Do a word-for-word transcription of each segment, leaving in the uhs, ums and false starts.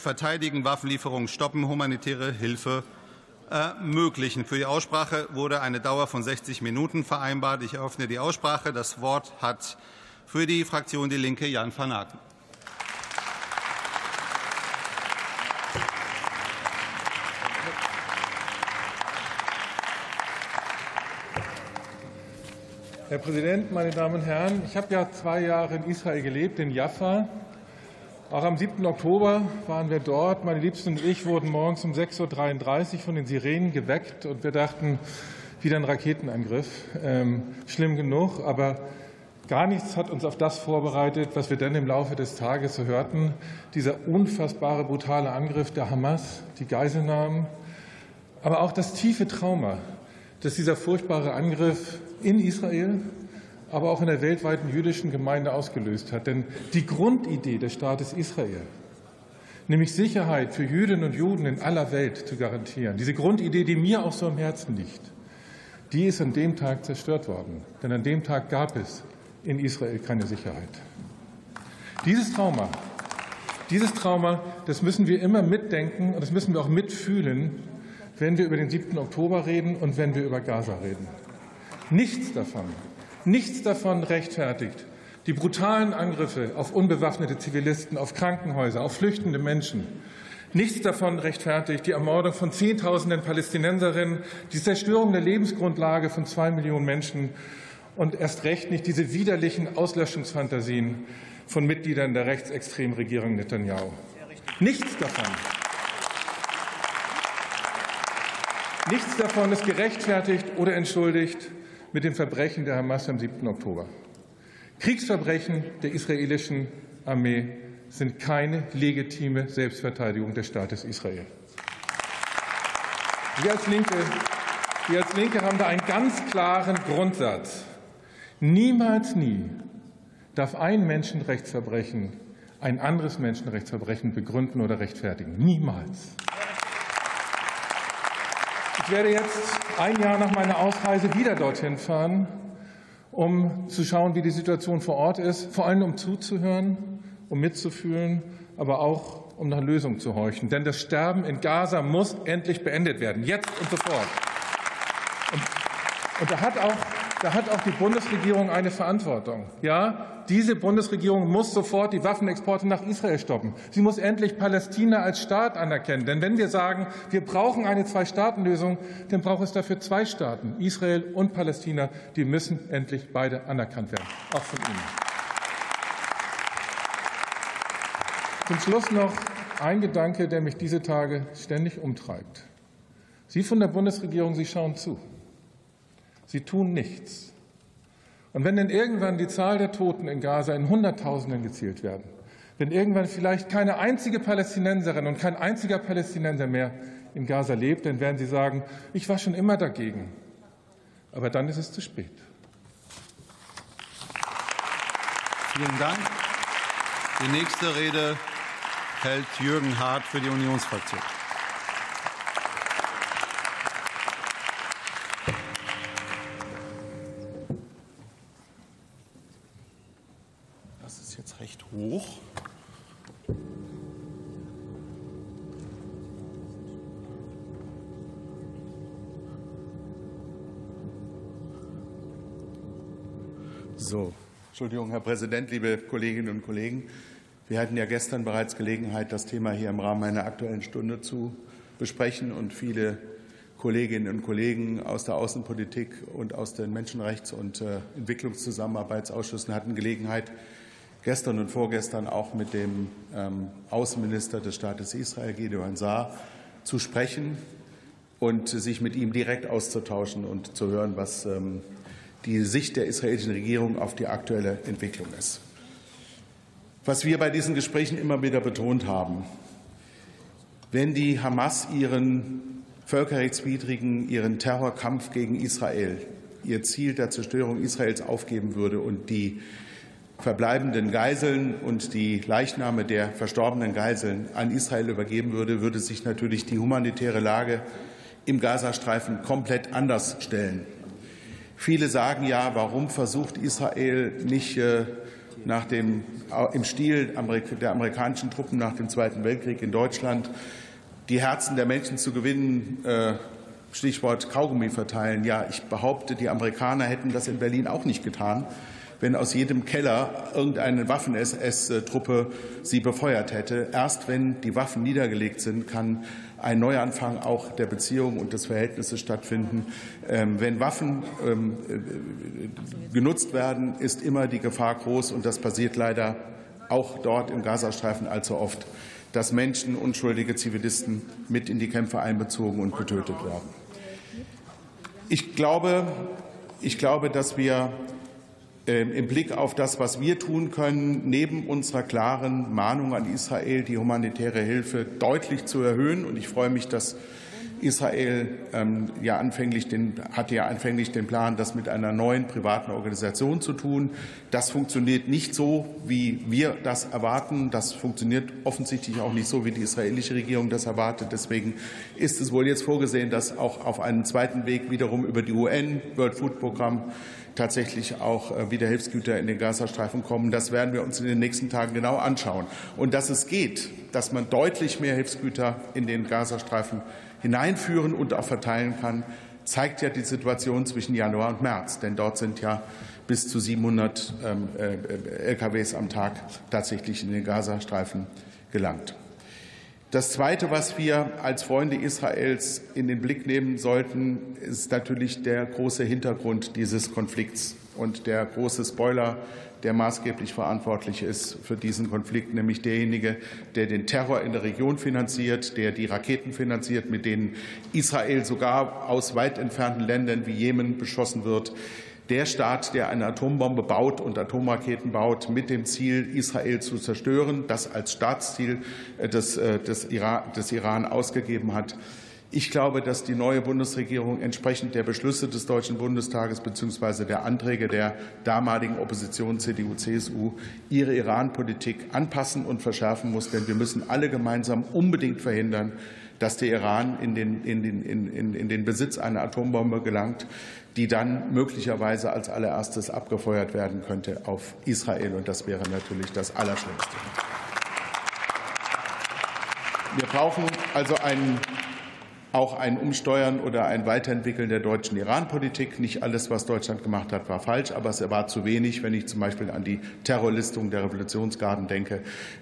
verteidigen, Waffenlieferungen stoppen, humanitäre Hilfe ermöglichen. Für die Aussprache wurde eine Dauer von sechzig Minuten vereinbart. Ich eröffne die Aussprache. Das Wort hat für die Fraktion Die Linke Jan van Aken. Herr Präsident, meine Damen und Herren! Ich habe ja zwei Jahre in Israel gelebt, in Jaffa. Auch am siebten Oktober waren wir dort. Meine Liebsten und ich wurden morgens um sechs Uhr dreiunddreißig von den Sirenen geweckt. Und wir dachten, wieder ein Raketenangriff. Ähm, schlimm genug, aber gar nichts hat uns auf das vorbereitet, was wir dann im Laufe des Tages so hörten. Dieser unfassbare, brutale Angriff der Hamas, die Geiselnahmen, aber auch das tiefe Trauma, das dieser furchtbare Angriff in Israel, aber auch in der weltweiten jüdischen Gemeinde ausgelöst hat. Denn die Grundidee des Staates Israel, nämlich Sicherheit für Jüdinnen und Juden in aller Welt zu garantieren, diese Grundidee, die mir auch so am Herzen liegt, die ist an dem Tag zerstört worden. Denn an dem Tag gab es in Israel keine Sicherheit. Dieses Trauma, dieses Trauma, das müssen wir immer mitdenken und das müssen wir auch mitfühlen, wenn wir über den siebten Oktober reden und wenn wir über Gaza reden. Nichts davon, nichts davon rechtfertigt die brutalen Angriffe auf unbewaffnete Zivilisten, auf Krankenhäuser, auf flüchtende Menschen. Nichts davon rechtfertigt die Ermordung von Zehntausenden Palästinenserinnen, die Zerstörung der Lebensgrundlage von zwei Millionen Menschen und erst recht nicht diese widerlichen Auslöschungsfantasien von Mitgliedern der rechtsextremen Regierung Netanyahu. Nichts davon. Nichts davon ist gerechtfertigt oder entschuldigt mit dem Verbrechen der Hamas am siebten Oktober. Kriegsverbrechen der israelischen Armee sind keine legitime Selbstverteidigung des Staates Israel. Wir als Linke, wir als Linke haben da einen ganz klaren Grundsatz. Niemals nie darf ein Menschenrechtsverbrechen ein anderes Menschenrechtsverbrechen begründen oder rechtfertigen. Niemals. Ich werde jetzt ein Jahr nach meiner Ausreise wieder dorthin fahren, um zu schauen, wie die Situation vor Ort ist, vor allem um zuzuhören, um mitzufühlen, aber auch um nach Lösungen zu horchen. Denn das Sterben in Gaza muss endlich beendet werden, jetzt und sofort. Und, und da hat auch Da hat auch die Bundesregierung eine Verantwortung. Ja, diese Bundesregierung muss sofort die Waffenexporte nach Israel stoppen. Sie muss endlich Palästina als Staat anerkennen. Denn wenn wir sagen, wir brauchen eine Zwei-Staaten-Lösung, dann braucht es dafür zwei Staaten, Israel und Palästina. Die müssen endlich beide anerkannt werden, auch von Ihnen. Zum Schluss noch ein Gedanke, der mich diese Tage ständig umtreibt. Sie von der Bundesregierung, Sie schauen zu. Sie tun nichts. Und wenn dann irgendwann die Zahl der Toten in Gaza in Hunderttausenden gezählt werden, wenn irgendwann vielleicht keine einzige Palästinenserin und kein einziger Palästinenser mehr in Gaza lebt, dann werden Sie sagen, ich war schon immer dagegen. Aber dann ist es zu spät. Vielen Dank. Die nächste Rede hält Jürgen Hart für die Unionsfraktion. Recht hoch. So, Entschuldigung, Herr Präsident, liebe Kolleginnen und Kollegen. Wir hatten ja gestern bereits Gelegenheit, das Thema hier im Rahmen einer Aktuellen Stunde zu besprechen. Und viele Kolleginnen und Kollegen aus der Außenpolitik und aus den Menschenrechts- und Entwicklungszusammenarbeitsausschüssen hatten Gelegenheit, gestern und vorgestern auch mit dem Außenminister des Staates Israel, Gideon Saar, zu sprechen und sich mit ihm direkt auszutauschen und zu hören, was die Sicht der israelischen Regierung auf die aktuelle Entwicklung ist. Was wir bei diesen Gesprächen immer wieder betont haben: Wenn die Hamas ihren völkerrechtswidrigen, ihren Terrorkampf gegen Israel, ihr Ziel der Zerstörung Israels aufgeben würde und die verbleibenden Geiseln und die Leichname der verstorbenen Geiseln an Israel übergeben würde, würde sich natürlich die humanitäre Lage im Gazastreifen komplett anders stellen. Viele sagen ja, warum versucht Israel nicht nach dem, im Stil der amerikanischen Truppen nach dem Zweiten Weltkrieg in Deutschland die Herzen der Menschen zu gewinnen, Stichwort Kaugummi verteilen. Ja, ich behaupte, die Amerikaner hätten das in Berlin auch nicht getan, wenn aus jedem Keller irgendeine Waffen-S S-Truppe sie befeuert hätte. Erst wenn die Waffen niedergelegt sind, kann ein Neuanfang auch der Beziehungen und des Verhältnisses stattfinden. Wenn Waffen genutzt werden, ist immer die Gefahr groß, und das passiert leider auch dort im Gazastreifen allzu oft, dass Menschen, unschuldige Zivilisten, mit in die Kämpfe einbezogen und getötet werden. Ich glaube, ich glaube, dass wir im Blick auf das, was wir tun können, neben unserer klaren Mahnung an Israel, die humanitäre Hilfe deutlich zu erhöhen. Und ich freue mich, dass Israel ähm, ja anfänglich den, hatte ja anfänglich den Plan, das mit einer neuen privaten Organisation zu tun. Das funktioniert nicht so, wie wir das erwarten. Das funktioniert offensichtlich auch nicht so, wie die israelische Regierung das erwartet. Deswegen ist es wohl jetzt vorgesehen, dass auch auf einem zweiten Weg wiederum über die U N, World Food Programm, tatsächlich auch wieder Hilfsgüter in den Gazastreifen kommen. Das werden wir uns in den nächsten Tagen genau anschauen. Und dass es geht, dass man deutlich mehr Hilfsgüter in den Gazastreifen hineinführen und auch verteilen kann, zeigt ja die Situation zwischen Januar und März. Denn dort sind ja bis zu siebenhundert L K Ws am Tag tatsächlich in den Gazastreifen gelangt. Das Zweite, was wir als Freunde Israels in den Blick nehmen sollten, ist natürlich der große Hintergrund dieses Konflikts und der große Spoiler, der maßgeblich verantwortlich ist für diesen Konflikt, nämlich derjenige, der den Terror in der Region finanziert, der die Raketen finanziert, mit denen Israel sogar aus weit entfernten Ländern wie Jemen beschossen wird. Der Staat, der eine Atombombe baut und Atomraketen baut, mit dem Ziel, Israel zu zerstören, das als Staatsziel des, des, Iran, des Iran ausgegeben hat. Ich glaube, dass die neue Bundesregierung entsprechend der Beschlüsse des Deutschen Bundestages bzw. der Anträge der damaligen Opposition C D U C S U ihre Iran-Politik anpassen und verschärfen muss. Denn wir müssen alle gemeinsam unbedingt verhindern, dass der Iran in den, in den, in, in den Besitz einer Atombombe gelangt, die dann möglicherweise als allererstes abgefeuert werden könnte auf Israel. Und das wäre natürlich das Allerschlimmste. Wir brauchen also einen, auch ein Umsteuern oder ein Weiterentwickeln der deutschen Iran-Politik. Nicht alles, was Deutschland gemacht hat, war falsch, aber es war zu wenig, wenn ich zum Beispiel an die Terrorlistung der Revolutionsgarden denke.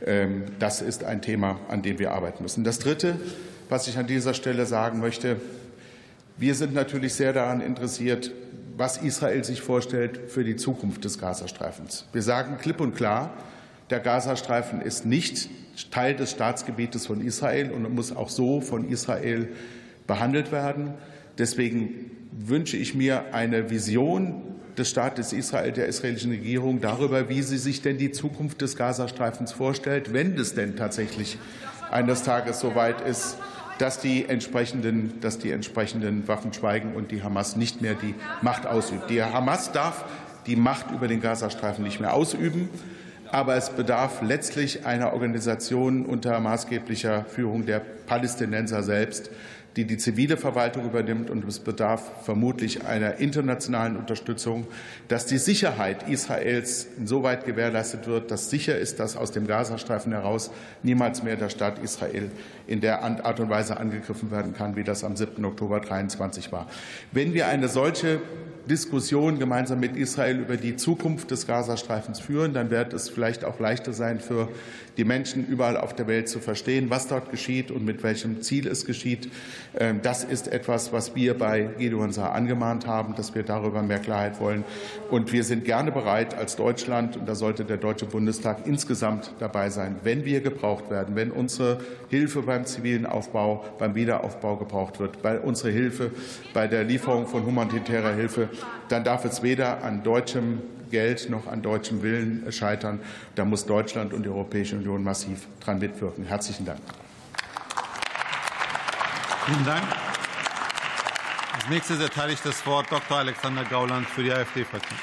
Das ist ein Thema, an dem wir arbeiten müssen. Das Dritte, was ich an dieser Stelle sagen möchte: Wir sind natürlich sehr daran interessiert, was Israel sich vorstellt für die Zukunft des Gazastreifens. Wir sagen klipp und klar, der Gazastreifen ist nicht Teil des Staatsgebietes von Israel und muss auch so von Israel behandelt werden. Deswegen wünsche ich mir eine Vision des Staates Israel, der israelischen Regierung, darüber, wie sie sich denn die Zukunft des Gazastreifens vorstellt, wenn es denn tatsächlich eines Tages so weit ist, dass die entsprechenden, dass die entsprechenden Waffen schweigen und die Hamas nicht mehr die Macht ausübt. Die Hamas darf die Macht über den Gazastreifen nicht mehr ausüben, aber es bedarf letztlich einer Organisation unter maßgeblicher Führung der Palästinenser selbst, die die zivile Verwaltung übernimmt, und es bedarf vermutlich einer internationalen Unterstützung, dass die Sicherheit Israels insoweit gewährleistet wird, dass sicher ist, dass aus dem Gazastreifen heraus niemals mehr der Staat Israel in der Art und Weise angegriffen werden kann, wie das am siebten Oktober dreiundzwanzig war. Wenn wir eine solche Diskussion gemeinsam mit Israel über die Zukunft des Gazastreifens führen, dann wird es vielleicht auch leichter sein, für die Menschen überall auf der Welt zu verstehen, was dort geschieht und mit welchem Ziel es geschieht. Das ist etwas, was wir bei Gideon Saar angemahnt haben, dass wir darüber mehr Klarheit wollen. Und wir sind gerne bereit als Deutschland, und da sollte der Deutsche Bundestag insgesamt dabei sein, wenn wir gebraucht werden, wenn unsere Hilfe beim zivilen Aufbau, beim Wiederaufbau gebraucht wird, bei unsere Hilfe bei der Lieferung von humanitärer Hilfe, dann darf es weder an deutschem Geld noch an deutschem Willen scheitern. Da muss Deutschland und die Europäische Union massiv dran mitwirken. Herzlichen Dank. Vielen Dank. Als nächstes erteile ich das Wort Doktor Alexander Gauland für die AfD-Fraktion.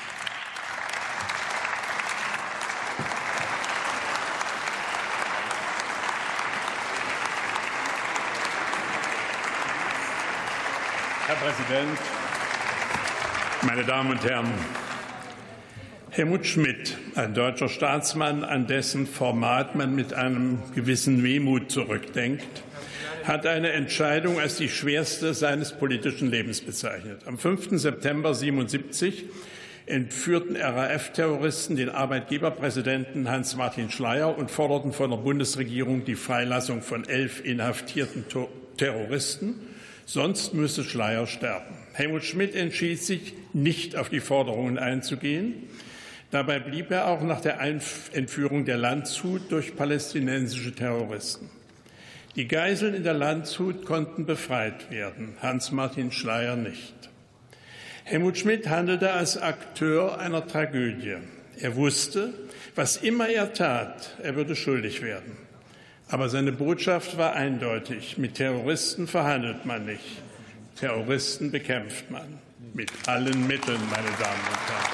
Herr Präsident, meine Damen und Herren! Helmut Schmidt, ein deutscher Staatsmann, an dessen Format man mit einem gewissen Wehmut zurückdenkt, hat eine Entscheidung als die schwerste seines politischen Lebens bezeichnet. Am fünften September siebenundsiebzig entführten R A F-Terroristen den Arbeitgeberpräsidenten Hans-Martin Schleyer und forderten von der Bundesregierung die Freilassung von elf inhaftierten Terroristen. Sonst müsse Schleyer sterben. Helmut Schmidt entschied sich, nicht auf die Forderungen einzugehen. Dabei blieb er auch nach der Entführung der Landshut durch palästinensische Terroristen. Die Geiseln in der Landshut konnten befreit werden, Hans-Martin Schleyer nicht. Helmut Schmidt handelte als Akteur einer Tragödie. Er wusste, was immer er tat, er würde schuldig werden. Aber seine Botschaft war eindeutig. Mit Terroristen verhandelt man nicht. Terroristen bekämpft man. Mit allen Mitteln, meine Damen und Herren.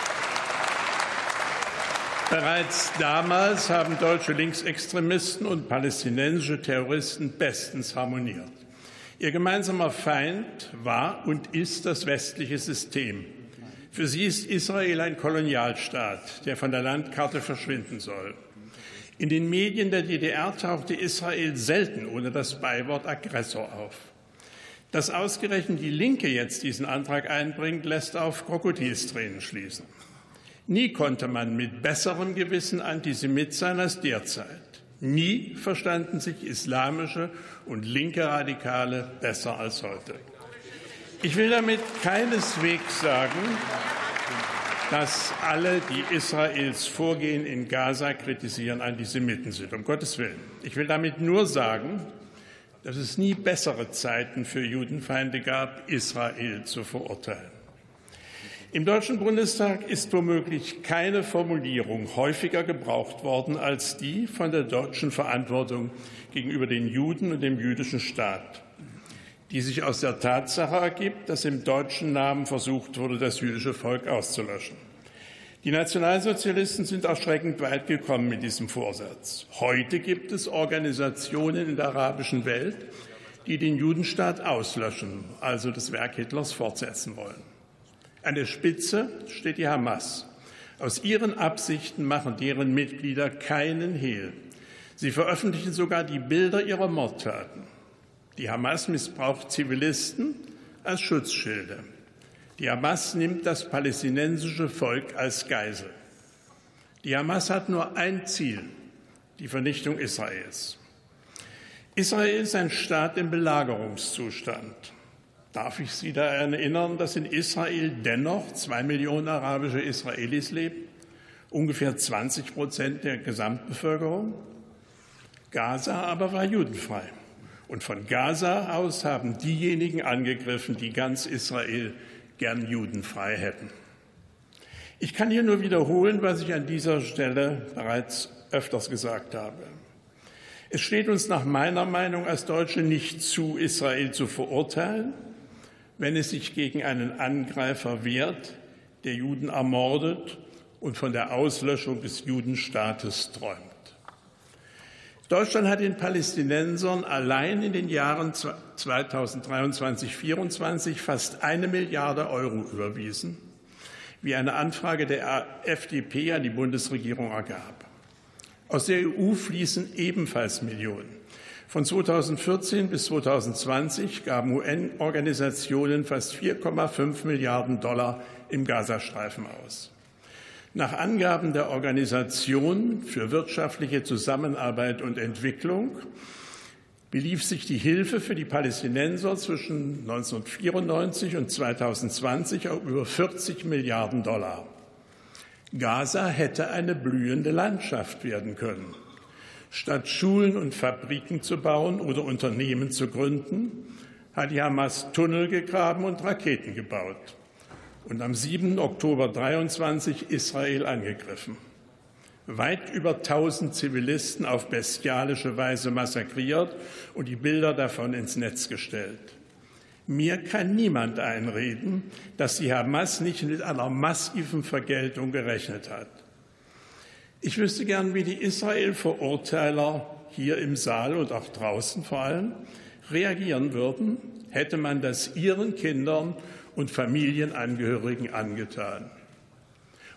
Bereits damals haben deutsche Linksextremisten und palästinensische Terroristen bestens harmoniert. Ihr gemeinsamer Feind war und ist das westliche System. Für sie ist Israel ein Kolonialstaat, der von der Landkarte verschwinden soll. In den Medien der D D R tauchte Israel selten ohne das Beiwort Aggressor auf. Dass ausgerechnet die Linke jetzt diesen Antrag einbringt, lässt auf Krokodilstränen schließen. Nie konnte man mit besserem Gewissen Antisemit sein als derzeit. Nie verstanden sich islamische und linke Radikale besser als heute. Ich will damit keineswegs sagen, dass alle, die Israels Vorgehen in Gaza kritisieren, Antisemiten sind. Um Gottes Willen. Ich will damit nur sagen, dass es nie bessere Zeiten für Judenfeinde gab, Israel zu verurteilen. Im Deutschen Bundestag ist womöglich keine Formulierung häufiger gebraucht worden als die von der deutschen Verantwortung gegenüber den Juden und dem jüdischen Staat, die sich aus der Tatsache ergibt, dass im deutschen Namen versucht wurde, das jüdische Volk auszulöschen. Die Nationalsozialisten sind erschreckend weit gekommen mit diesem Vorsatz. Heute gibt es Organisationen in der arabischen Welt, die den Judenstaat auslöschen, also das Werk Hitlers fortsetzen wollen. An der Spitze steht die Hamas. Aus ihren Absichten machen deren Mitglieder keinen Hehl. Sie veröffentlichen sogar die Bilder ihrer Mordtaten. Die Hamas missbraucht Zivilisten als Schutzschilde. Die Hamas nimmt das palästinensische Volk als Geisel. Die Hamas hat nur ein Ziel, die Vernichtung Israels. Israel ist ein Staat im Belagerungszustand. Darf ich Sie daran erinnern, dass in Israel dennoch zwei Millionen arabische Israelis leben, ungefähr zwanzig Prozent der Gesamtbevölkerung? Gaza aber war judenfrei. Und von Gaza aus haben diejenigen angegriffen, die ganz Israel gern judenfrei hätten. Ich kann hier nur wiederholen, was ich an dieser Stelle bereits öfters gesagt habe. Es steht uns nach meiner Meinung als Deutsche nicht zu, Israel zu verurteilen, wenn es sich gegen einen Angreifer wehrt, der Juden ermordet und von der Auslöschung des Judenstaates träumt. Deutschland hat den Palästinensern allein in den Jahren zweitausenddreiundzwanzig bis zweitausendvierundzwanzig fast eine Milliarde Euro überwiesen, wie eine Anfrage der F D P an die Bundesregierung ergab. Aus der E U fließen ebenfalls Millionen. Von zweitausendvierzehn bis zweitausendzwanzig gaben U N-Organisationen fast vier Komma fünf Milliarden Dollar im Gazastreifen aus. Nach Angaben der Organisation für wirtschaftliche Zusammenarbeit und Entwicklung belief sich die Hilfe für die Palästinenser zwischen neunzehnhundertvierundneunzig und zweitausendzwanzig auf über vierzig Milliarden Dollar. Gaza hätte eine blühende Landschaft werden können. Statt Schulen und Fabriken zu bauen oder Unternehmen zu gründen, hat die Hamas Tunnel gegraben und Raketen gebaut und am siebten Oktober dreiundzwanzig Israel angegriffen. Weit über tausend Zivilisten auf bestialische Weise massakriert und die Bilder davon ins Netz gestellt. Mir kann niemand einreden, dass die Hamas nicht mit einer massiven Vergeltung gerechnet hat. Ich wüsste gern, wie die Israel-Verurteiler hier im Saal und auch draußen vor allem reagieren würden, hätte man das ihren Kindern und Familienangehörigen angetan.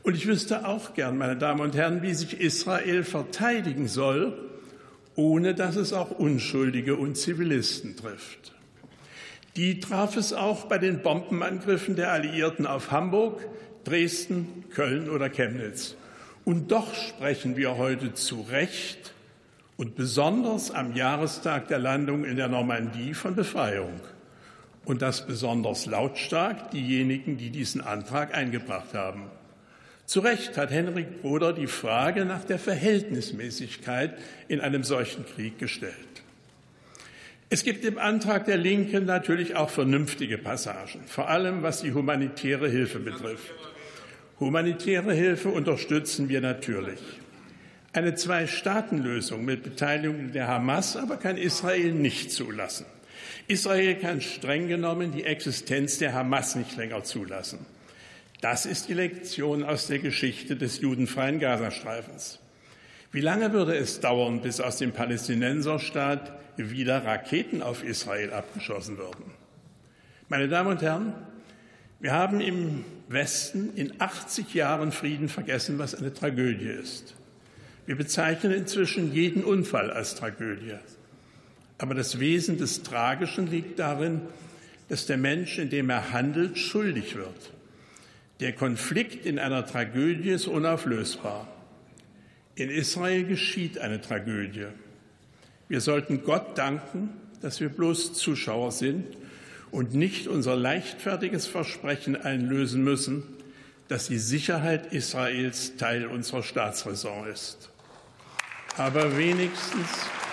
Und ich wüsste auch gern, meine Damen und Herren, wie sich Israel verteidigen soll, ohne dass es auch Unschuldige und Zivilisten trifft. Die traf es auch bei den Bombenangriffen der Alliierten auf Hamburg, Dresden, Köln oder Chemnitz. Und doch sprechen wir heute zu Recht und besonders am Jahrestag der Landung in der Normandie von Befreiung. Und das besonders lautstark diejenigen, die diesen Antrag eingebracht haben. Zu Recht hat Henrik Broder die Frage nach der Verhältnismäßigkeit in einem solchen Krieg gestellt. Es gibt im Antrag der Linken natürlich auch vernünftige Passagen, vor allem was die humanitäre Hilfe betrifft. Humanitäre Hilfe unterstützen wir natürlich. Eine Zwei-Staaten-Lösung mit Beteiligung der Hamas aber kann Israel nicht zulassen. Israel kann streng genommen die Existenz der Hamas nicht länger zulassen. Das ist die Lektion aus der Geschichte des judenfreien Gazastreifens. Wie lange würde es dauern, bis aus dem Palästinenserstaat wieder Raketen auf Israel abgeschossen würden? Meine Damen und Herren, wir haben im Westen in achtzig Jahren Frieden vergessen, was eine Tragödie ist. Wir bezeichnen inzwischen jeden Unfall als Tragödie. Aber das Wesen des Tragischen liegt darin, dass der Mensch, indem er handelt, schuldig wird. Der Konflikt in einer Tragödie ist unauflösbar. In Israel geschieht eine Tragödie. Wir sollten Gott danken, dass wir bloß Zuschauer sind und nicht unser leichtfertiges Versprechen einlösen müssen, dass die Sicherheit Israels Teil unserer Staatsräson ist. Aber wenigstens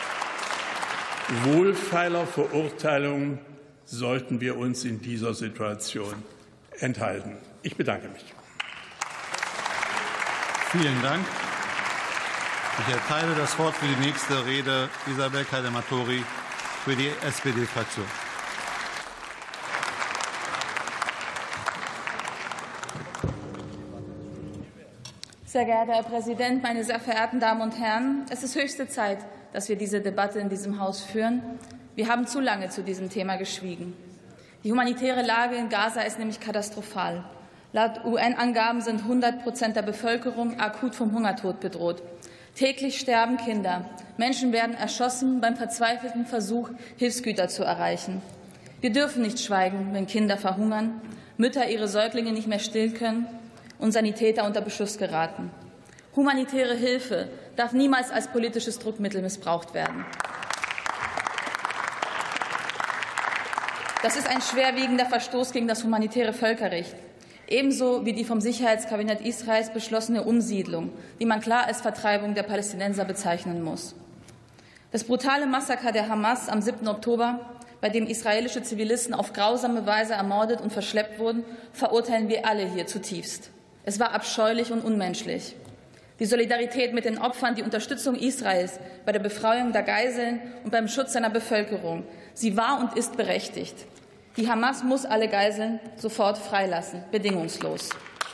wohlfeiler Verurteilungen sollten wir uns in dieser Situation enthalten. Ich bedanke mich. Vielen Dank. Ich erteile das Wort für die nächste Rede Isabel Caldermatori für die S P D-Fraktion. Sehr geehrter Herr Präsident, meine sehr verehrten Damen und Herren! Es ist höchste Zeit, dass wir diese Debatte in diesem Haus führen. Wir haben zu lange zu diesem Thema geschwiegen. Die humanitäre Lage in Gaza ist nämlich katastrophal. Laut U N-Angaben sind hundert Prozent der Bevölkerung akut vom Hungertod bedroht. Täglich sterben Kinder. Menschen werden erschossen beim verzweifelten Versuch, Hilfsgüter zu erreichen. Wir dürfen nicht schweigen, wenn Kinder verhungern, Mütter ihre Säuglinge nicht mehr stillen können und Sanitäter unter Beschuss geraten. Humanitäre Hilfe darf niemals als politisches Druckmittel missbraucht werden. Das ist ein schwerwiegender Verstoß gegen das humanitäre Völkerrecht, ebenso wie die vom Sicherheitskabinett Israels beschlossene Umsiedlung, die man klar als Vertreibung der Palästinenser bezeichnen muss. Das brutale Massaker der Hamas am siebten Oktober, bei dem israelische Zivilisten auf grausame Weise ermordet und verschleppt wurden, verurteilen wir alle hier zutiefst. Es war abscheulich und unmenschlich. Die Solidarität mit den Opfern, die Unterstützung Israels bei der Befreiung der Geiseln und beim Schutz seiner Bevölkerung, sie war und ist berechtigt. Die Hamas muss alle Geiseln sofort freilassen, bedingungslos.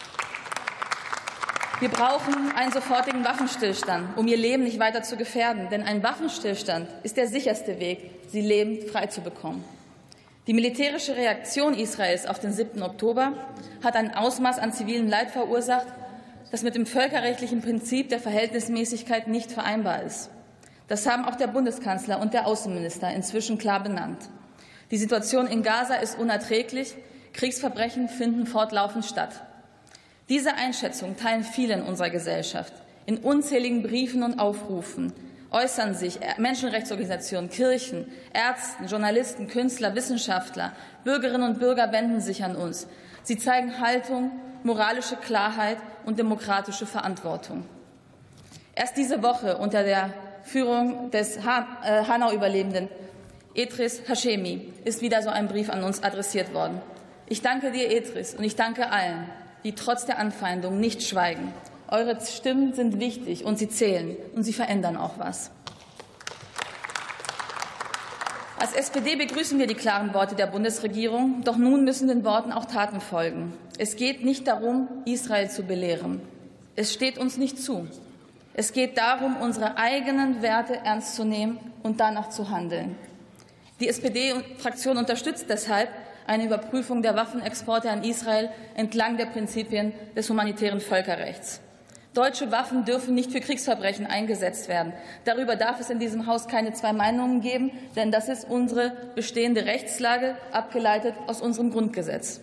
Wir brauchen einen sofortigen Waffenstillstand, um ihr Leben nicht weiter zu gefährden. Denn ein Waffenstillstand ist der sicherste Weg, sie lebend freizubekommen. Die militärische Reaktion Israels auf den siebten Oktober hat ein Ausmaß an zivilem Leid verursacht, das mit dem völkerrechtlichen Prinzip der Verhältnismäßigkeit nicht vereinbar ist. Das haben auch der Bundeskanzler und der Außenminister inzwischen klar benannt. Die Situation in Gaza ist unerträglich. Kriegsverbrechen finden fortlaufend statt. Diese Einschätzung teilen viele in unserer Gesellschaft. In unzähligen Briefen und Aufrufen äußern sich Menschenrechtsorganisationen, Kirchen, Ärzte, Journalisten, Künstler, Wissenschaftler, Bürgerinnen und Bürger wenden sich an uns. Sie zeigen Haltung, moralische Klarheit und demokratische Verantwortung. Erst diese Woche unter der Führung des Hanau-Überlebenden Edris Hashemi ist wieder so ein Brief an uns adressiert worden. Ich danke dir, Edris, und ich danke allen, die trotz der Anfeindung nicht schweigen. Eure Stimmen sind wichtig und sie zählen und sie verändern auch was. Als S P D begrüßen wir die klaren Worte der Bundesregierung, doch nun müssen den Worten auch Taten folgen. Es geht nicht darum, Israel zu belehren. Es steht uns nicht zu. Es geht darum, unsere eigenen Werte ernst zu nehmen und danach zu handeln. Die S P D-Fraktion unterstützt deshalb eine Überprüfung der Waffenexporte an Israel entlang der Prinzipien des humanitären Völkerrechts. Deutsche Waffen dürfen nicht für Kriegsverbrechen eingesetzt werden. Darüber darf es in diesem Haus keine zwei Meinungen geben, denn das ist unsere bestehende Rechtslage, abgeleitet aus unserem Grundgesetz.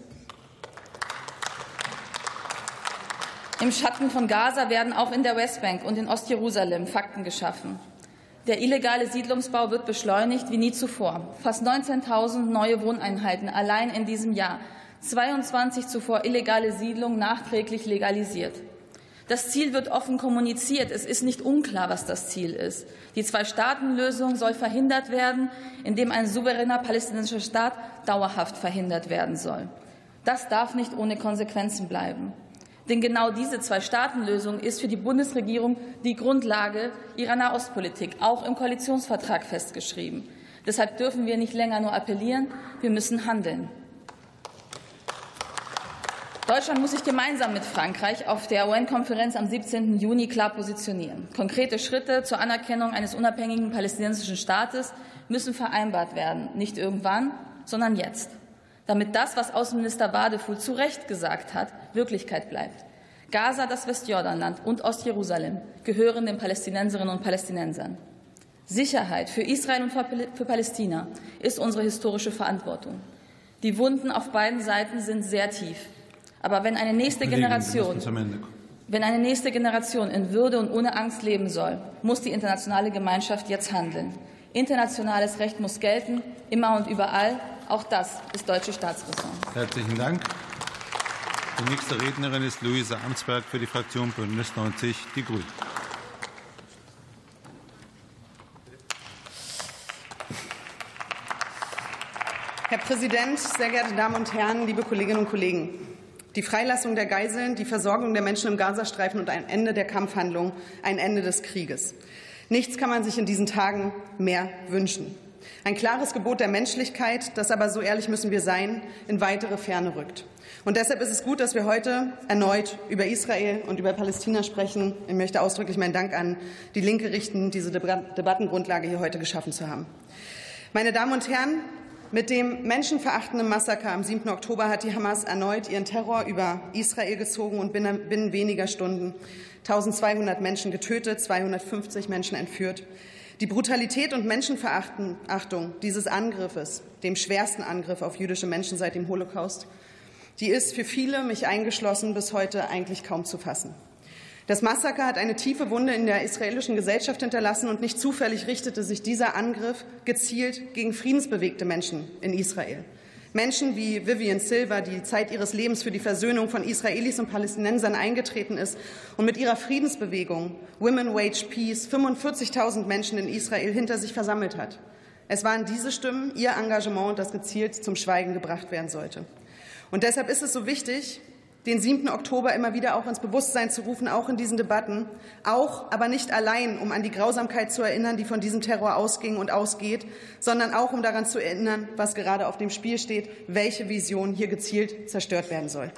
Im Schatten von Gaza werden auch in der Westbank und in Ostjerusalem Fakten geschaffen. Der illegale Siedlungsbau wird beschleunigt wie nie zuvor. Fast neunzehntausend neue Wohneinheiten allein in diesem Jahr. zweiundzwanzig zuvor illegale Siedlungen nachträglich legalisiert. Das Ziel wird offen kommuniziert. Es ist nicht unklar, was das Ziel ist. Die Zwei-Staaten-Lösung soll verhindert werden, indem ein souveräner palästinensischer Staat dauerhaft verhindert werden soll. Das darf nicht ohne Konsequenzen bleiben. Denn genau diese Zwei-Staaten-Lösung ist für die Bundesregierung die Grundlage ihrer Nahostpolitik, auch im Koalitionsvertrag festgeschrieben. Deshalb dürfen wir nicht länger nur appellieren, wir müssen handeln. Deutschland muss sich gemeinsam mit Frankreich auf der U N-Konferenz am siebzehnten Juni klar positionieren. Konkrete Schritte zur Anerkennung eines unabhängigen palästinensischen Staates müssen vereinbart werden, nicht irgendwann, sondern jetzt, damit das, was Außenminister Wadefuhl zu Recht gesagt hat, Wirklichkeit bleibt. Gaza, das Westjordanland und Ostjerusalem gehören den Palästinenserinnen und Palästinensern. Sicherheit für Israel und für Palästina ist unsere historische Verantwortung. Die Wunden auf beiden Seiten sind sehr tief. Aber wenn eine nächste Generation, wenn eine nächste Generation in Würde und ohne Angst leben soll, muss die internationale Gemeinschaft jetzt handeln. Internationales Recht muss gelten, immer und überall. Auch das ist deutsche Staatsräson. Herzlichen Dank. Die nächste Rednerin ist Luise Amsberg für die Fraktion Bündnis neunzig Die Grünen. Herr Präsident, sehr geehrte Damen und Herren, liebe Kolleginnen und Kollegen! Die Freilassung der Geiseln, die Versorgung der Menschen im Gazastreifen und ein Ende der Kampfhandlungen, ein Ende des Krieges. Nichts kann man sich in diesen Tagen mehr wünschen. Ein klares Gebot der Menschlichkeit, das aber, so ehrlich müssen wir sein, in weitere Ferne rückt. Und deshalb ist es gut, dass wir heute erneut über Israel und über Palästina sprechen. Ich möchte ausdrücklich meinen Dank an die Linke richten, diese Debattengrundlage hier heute geschaffen zu haben. Meine Damen und Herren, mit dem menschenverachtenden Massaker am siebten Oktober hat die Hamas erneut ihren Terror über Israel gezogen und binnen weniger Stunden eintausendzweihundert Menschen getötet, zweihundertfünfzig Menschen entführt. Die Brutalität und Menschenverachtung dieses Angriffes, dem schwersten Angriff auf jüdische Menschen seit dem Holocaust, die ist für viele, mich eingeschlossen, bis heute eigentlich kaum zu fassen. Das Massaker hat eine tiefe Wunde in der israelischen Gesellschaft hinterlassen, und nicht zufällig richtete sich dieser Angriff gezielt gegen friedensbewegte Menschen in Israel. Menschen wie Vivian Silva, die Zeit ihres Lebens für die Versöhnung von Israelis und Palästinensern eingetreten ist und mit ihrer Friedensbewegung Women Wage Peace fünfundvierzigtausend Menschen in Israel hinter sich versammelt hat. Es waren diese Stimmen, ihr Engagement, das gezielt zum Schweigen gebracht werden sollte. Und deshalb ist es so wichtig, den siebten Oktober immer wieder auch ins Bewusstsein zu rufen, auch in diesen Debatten, auch, aber nicht allein, um an die Grausamkeit zu erinnern, die von diesem Terror ausging und ausgeht, sondern auch, um daran zu erinnern, was gerade auf dem Spiel steht, welche Vision hier gezielt zerstört werden soll.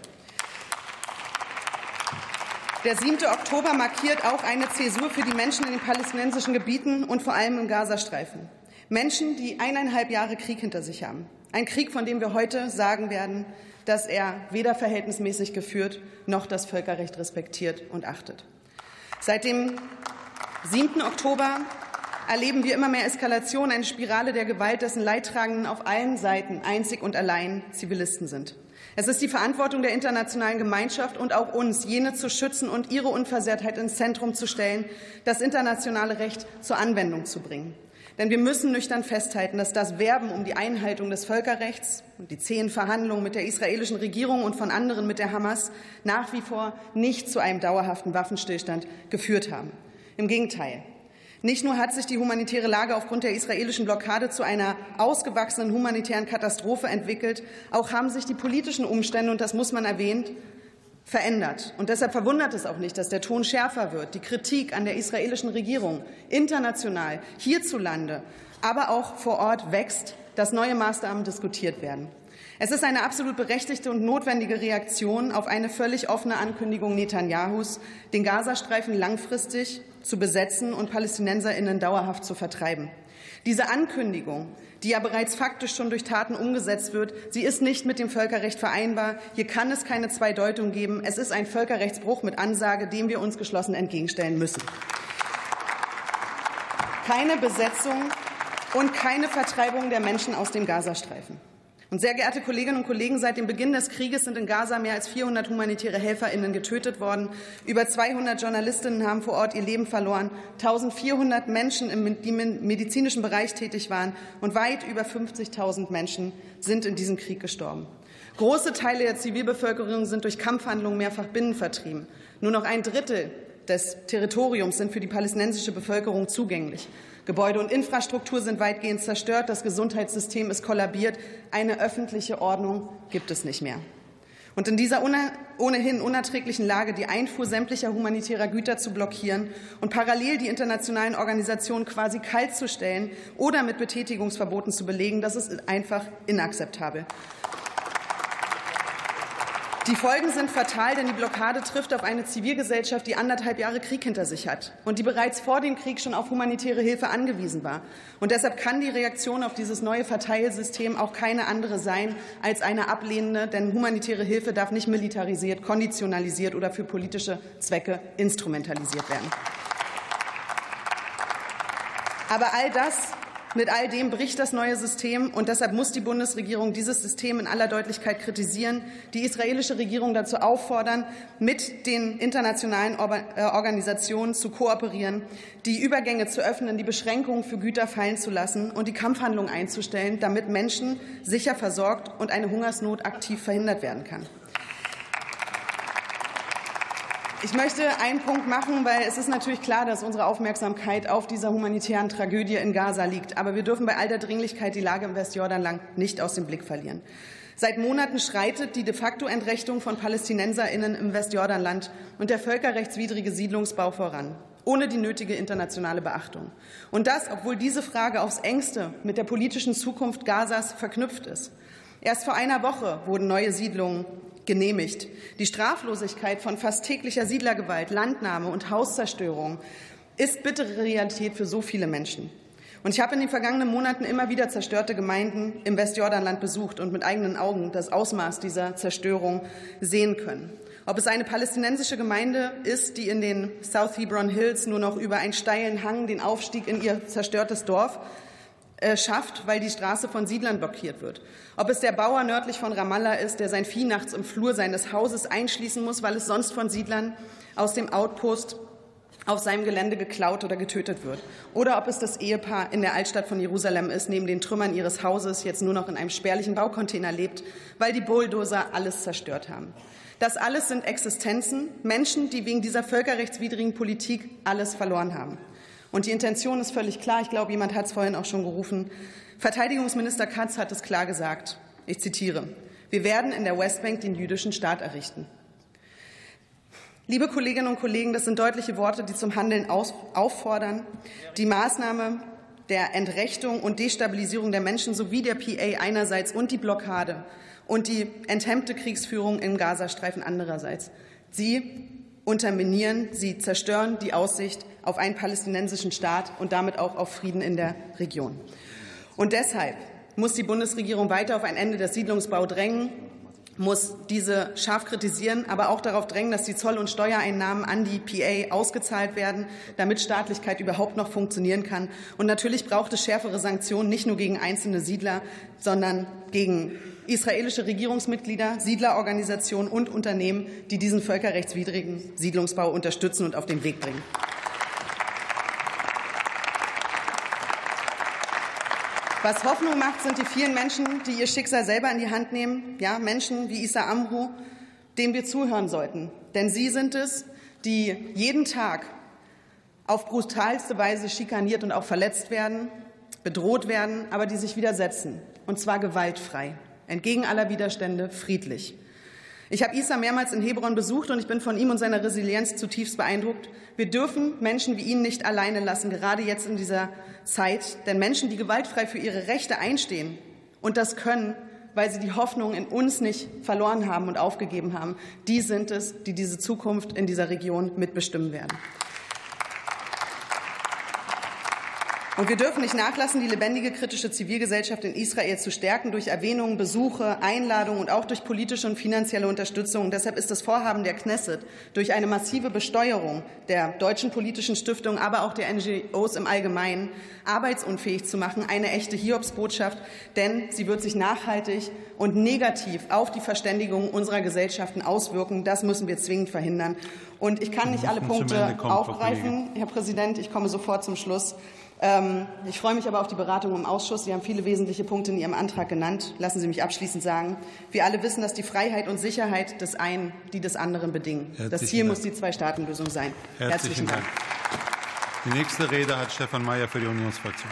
Der siebte Oktober markiert auch eine Zäsur für die Menschen in den palästinensischen Gebieten und vor allem im Gazastreifen. Menschen, die eineinhalb Jahre Krieg hinter sich haben. Ein Krieg, von dem wir heute sagen werden, dass er weder verhältnismäßig geführt noch das Völkerrecht respektiert und achtet. Seit dem siebten Oktober erleben wir immer mehr Eskalation, eine Spirale der Gewalt, dessen Leidtragenden auf allen Seiten einzig und allein Zivilisten sind. Es ist die Verantwortung der internationalen Gemeinschaft und auch uns, jene zu schützen und ihre Unversehrtheit ins Zentrum zu stellen, das internationale Recht zur Anwendung zu bringen. Denn wir müssen nüchtern festhalten, dass das Werben um die Einhaltung des Völkerrechts und die zähen Verhandlungen mit der israelischen Regierung und von anderen mit der Hamas nach wie vor nicht zu einem dauerhaften Waffenstillstand geführt haben. Im Gegenteil. Nicht nur hat sich die humanitäre Lage aufgrund der israelischen Blockade zu einer ausgewachsenen humanitären Katastrophe entwickelt, auch haben sich die politischen Umstände, und das muss man erwähnen, verändert. Und deshalb verwundert es auch nicht, dass der Ton schärfer wird. Die Kritik an der israelischen Regierung international, hierzulande, aber auch vor Ort wächst, dass neue Maßnahmen diskutiert werden. Es ist eine absolut berechtigte und notwendige Reaktion auf eine völlig offene Ankündigung Netanyahus, den Gazastreifen langfristig zu besetzen und PalästinenserInnen dauerhaft zu vertreiben. Diese Ankündigung, die ja bereits faktisch schon durch Taten umgesetzt wird, sie ist nicht mit dem Völkerrecht vereinbar. Hier kann es keine Zweideutung geben. Es ist ein Völkerrechtsbruch mit Ansage, dem wir uns geschlossen entgegenstellen müssen. Keine Besetzung und keine Vertreibung der Menschen aus dem Gazastreifen. Und sehr geehrte Kolleginnen und Kollegen, seit dem Beginn des Krieges sind in Gaza mehr als vierhundert humanitäre HelferInnen getötet worden. Über zweihundert Journalistinnen haben vor Ort ihr Leben verloren. eintausendvierhundert Menschen, die im medizinischen Bereich tätig waren. Und weit über fünfzigtausend Menschen sind in diesem Krieg gestorben. Große Teile der Zivilbevölkerung sind durch Kampfhandlungen mehrfach binnenvertrieben. Nur noch ein Drittel des Territoriums sind für die palästinensische Bevölkerung zugänglich. Gebäude und Infrastruktur sind weitgehend zerstört, das Gesundheitssystem ist kollabiert, eine öffentliche Ordnung gibt es nicht mehr. Und in dieser ohnehin unerträglichen Lage die Einfuhr sämtlicher humanitärer Güter zu blockieren und parallel die internationalen Organisationen quasi kalt zu stellen oder mit Betätigungsverboten zu belegen, das ist einfach inakzeptabel. Die Folgen sind fatal, denn die Blockade trifft auf eine Zivilgesellschaft, die anderthalb Jahre Krieg hinter sich hat und die bereits vor dem Krieg schon auf humanitäre Hilfe angewiesen war. Und deshalb kann die Reaktion auf dieses neue Verteilsystem auch keine andere sein als eine ablehnende, denn humanitäre Hilfe darf nicht militarisiert, konditionalisiert oder für politische Zwecke instrumentalisiert werden. Aber all das Mit all dem bricht das neue System, und deshalb muss die Bundesregierung dieses System in aller Deutlichkeit kritisieren, die israelische Regierung dazu auffordern, mit den internationalen Organisationen zu kooperieren, die Übergänge zu öffnen, die Beschränkungen für Güter fallen zu lassen und die Kampfhandlungen einzustellen, damit Menschen sicher versorgt und eine Hungersnot aktiv verhindert werden kann. Ich möchte einen Punkt machen, weil es ist natürlich klar, dass unsere Aufmerksamkeit auf dieser humanitären Tragödie in Gaza liegt. Aber wir dürfen bei all der Dringlichkeit die Lage im Westjordanland nicht aus dem Blick verlieren. Seit Monaten schreitet die de facto Entrechtung von PalästinenserInnen im Westjordanland und der völkerrechtswidrige Siedlungsbau voran, ohne die nötige internationale Beachtung. Und das, obwohl diese Frage aufs Engste mit der politischen Zukunft Gazas verknüpft ist. Erst vor einer Woche wurden neue Siedlungen genehmigt. Die Straflosigkeit von fast täglicher Siedlergewalt, Landnahme und Hauszerstörung ist bittere Realität für so viele Menschen. Und ich habe in den vergangenen Monaten immer wieder zerstörte Gemeinden im Westjordanland besucht und mit eigenen Augen das Ausmaß dieser Zerstörung sehen können. Ob es eine palästinensische Gemeinde ist, die in den South Hebron Hills nur noch über einen steilen Hang den Aufstieg in ihr zerstörtes Dorf schafft, weil die Straße von Siedlern blockiert wird. Ob es der Bauer nördlich von Ramallah ist, der sein Vieh nachts im Flur seines Hauses einschließen muss, weil es sonst von Siedlern aus dem Outpost auf seinem Gelände geklaut oder getötet wird. Oder ob es das Ehepaar in der Altstadt von Jerusalem ist, neben den Trümmern ihres Hauses jetzt nur noch in einem spärlichen Baucontainer lebt, weil die Bulldozer alles zerstört haben. Das alles sind Existenzen, Menschen, die wegen dieser völkerrechtswidrigen Politik alles verloren haben. Und die Intention ist völlig klar. Ich glaube, jemand hat es vorhin auch schon gerufen. Verteidigungsminister Katz hat es klar gesagt. Ich zitiere: Wir werden in der Westbank den jüdischen Staat errichten. Liebe Kolleginnen und Kollegen, das sind deutliche Worte, die zum Handeln auffordern. Die Maßnahme der Entrechtung und Destabilisierung der Menschen sowie der P A einerseits und die Blockade und die enthemmte Kriegsführung im Gazastreifen andererseits. Sie unterminieren, sie zerstören die Aussicht auf einen palästinensischen Staat und damit auch auf Frieden in der Region. Und deshalb muss die Bundesregierung weiter auf ein Ende des Siedlungsbaus drängen, muss diese scharf kritisieren, aber auch darauf drängen, dass die Zoll- und Steuereinnahmen an die P A ausgezahlt werden, damit Staatlichkeit überhaupt noch funktionieren kann. Und natürlich braucht es schärfere Sanktionen, nicht nur gegen einzelne Siedler, sondern gegen israelische Regierungsmitglieder, Siedlerorganisationen und Unternehmen, die diesen völkerrechtswidrigen Siedlungsbau unterstützen und auf den Weg bringen. Was Hoffnung macht, sind die vielen Menschen, die ihr Schicksal selber in die Hand nehmen. Ja, Menschen wie Issa Amru, denen wir zuhören sollten. Denn sie sind es, die jeden Tag auf brutalste Weise schikaniert und auch verletzt werden, bedroht werden, aber die sich widersetzen. Und zwar gewaltfrei, entgegen aller Widerstände, friedlich. Ich habe Issa mehrmals in Hebron besucht und ich bin von ihm und seiner Resilienz zutiefst beeindruckt. Wir dürfen Menschen wie ihn nicht alleine lassen, gerade jetzt in dieser Zeit. Denn Menschen, die gewaltfrei für ihre Rechte einstehen und das können, weil sie die Hoffnung in uns nicht verloren haben und aufgegeben haben, die sind es, die diese Zukunft in dieser Region mitbestimmen werden. Und wir dürfen nicht nachlassen, die lebendige kritische Zivilgesellschaft in Israel zu stärken durch Erwähnungen, Besuche, Einladungen und auch durch politische und finanzielle Unterstützung. Und deshalb ist das Vorhaben der Knesset, durch eine massive Besteuerung der deutschen politischen Stiftungen, aber auch der N G Os im Allgemeinen, arbeitsunfähig zu machen, eine echte Hiobsbotschaft, denn sie wird sich nachhaltig und negativ auf die Verständigung unserer Gesellschaften auswirken. Das müssen wir zwingend verhindern. Und ich kann nicht alle Punkte aufgreifen, Herr Präsident. Ich komme sofort zum Schluss. Ich freue mich aber auf die Beratung im Ausschuss. Sie haben viele wesentliche Punkte in Ihrem Antrag genannt. Lassen Sie mich abschließend sagen, wir alle wissen, dass die Freiheit und Sicherheit des einen die des anderen bedingen. Herzlichen das Ziel Dank. Muss die Zwei-Staaten-Lösung sein. Herzlichen, Herzlichen Dank. Dank. Die nächste Rede hat Stefan Mayer für die Unionsfraktion.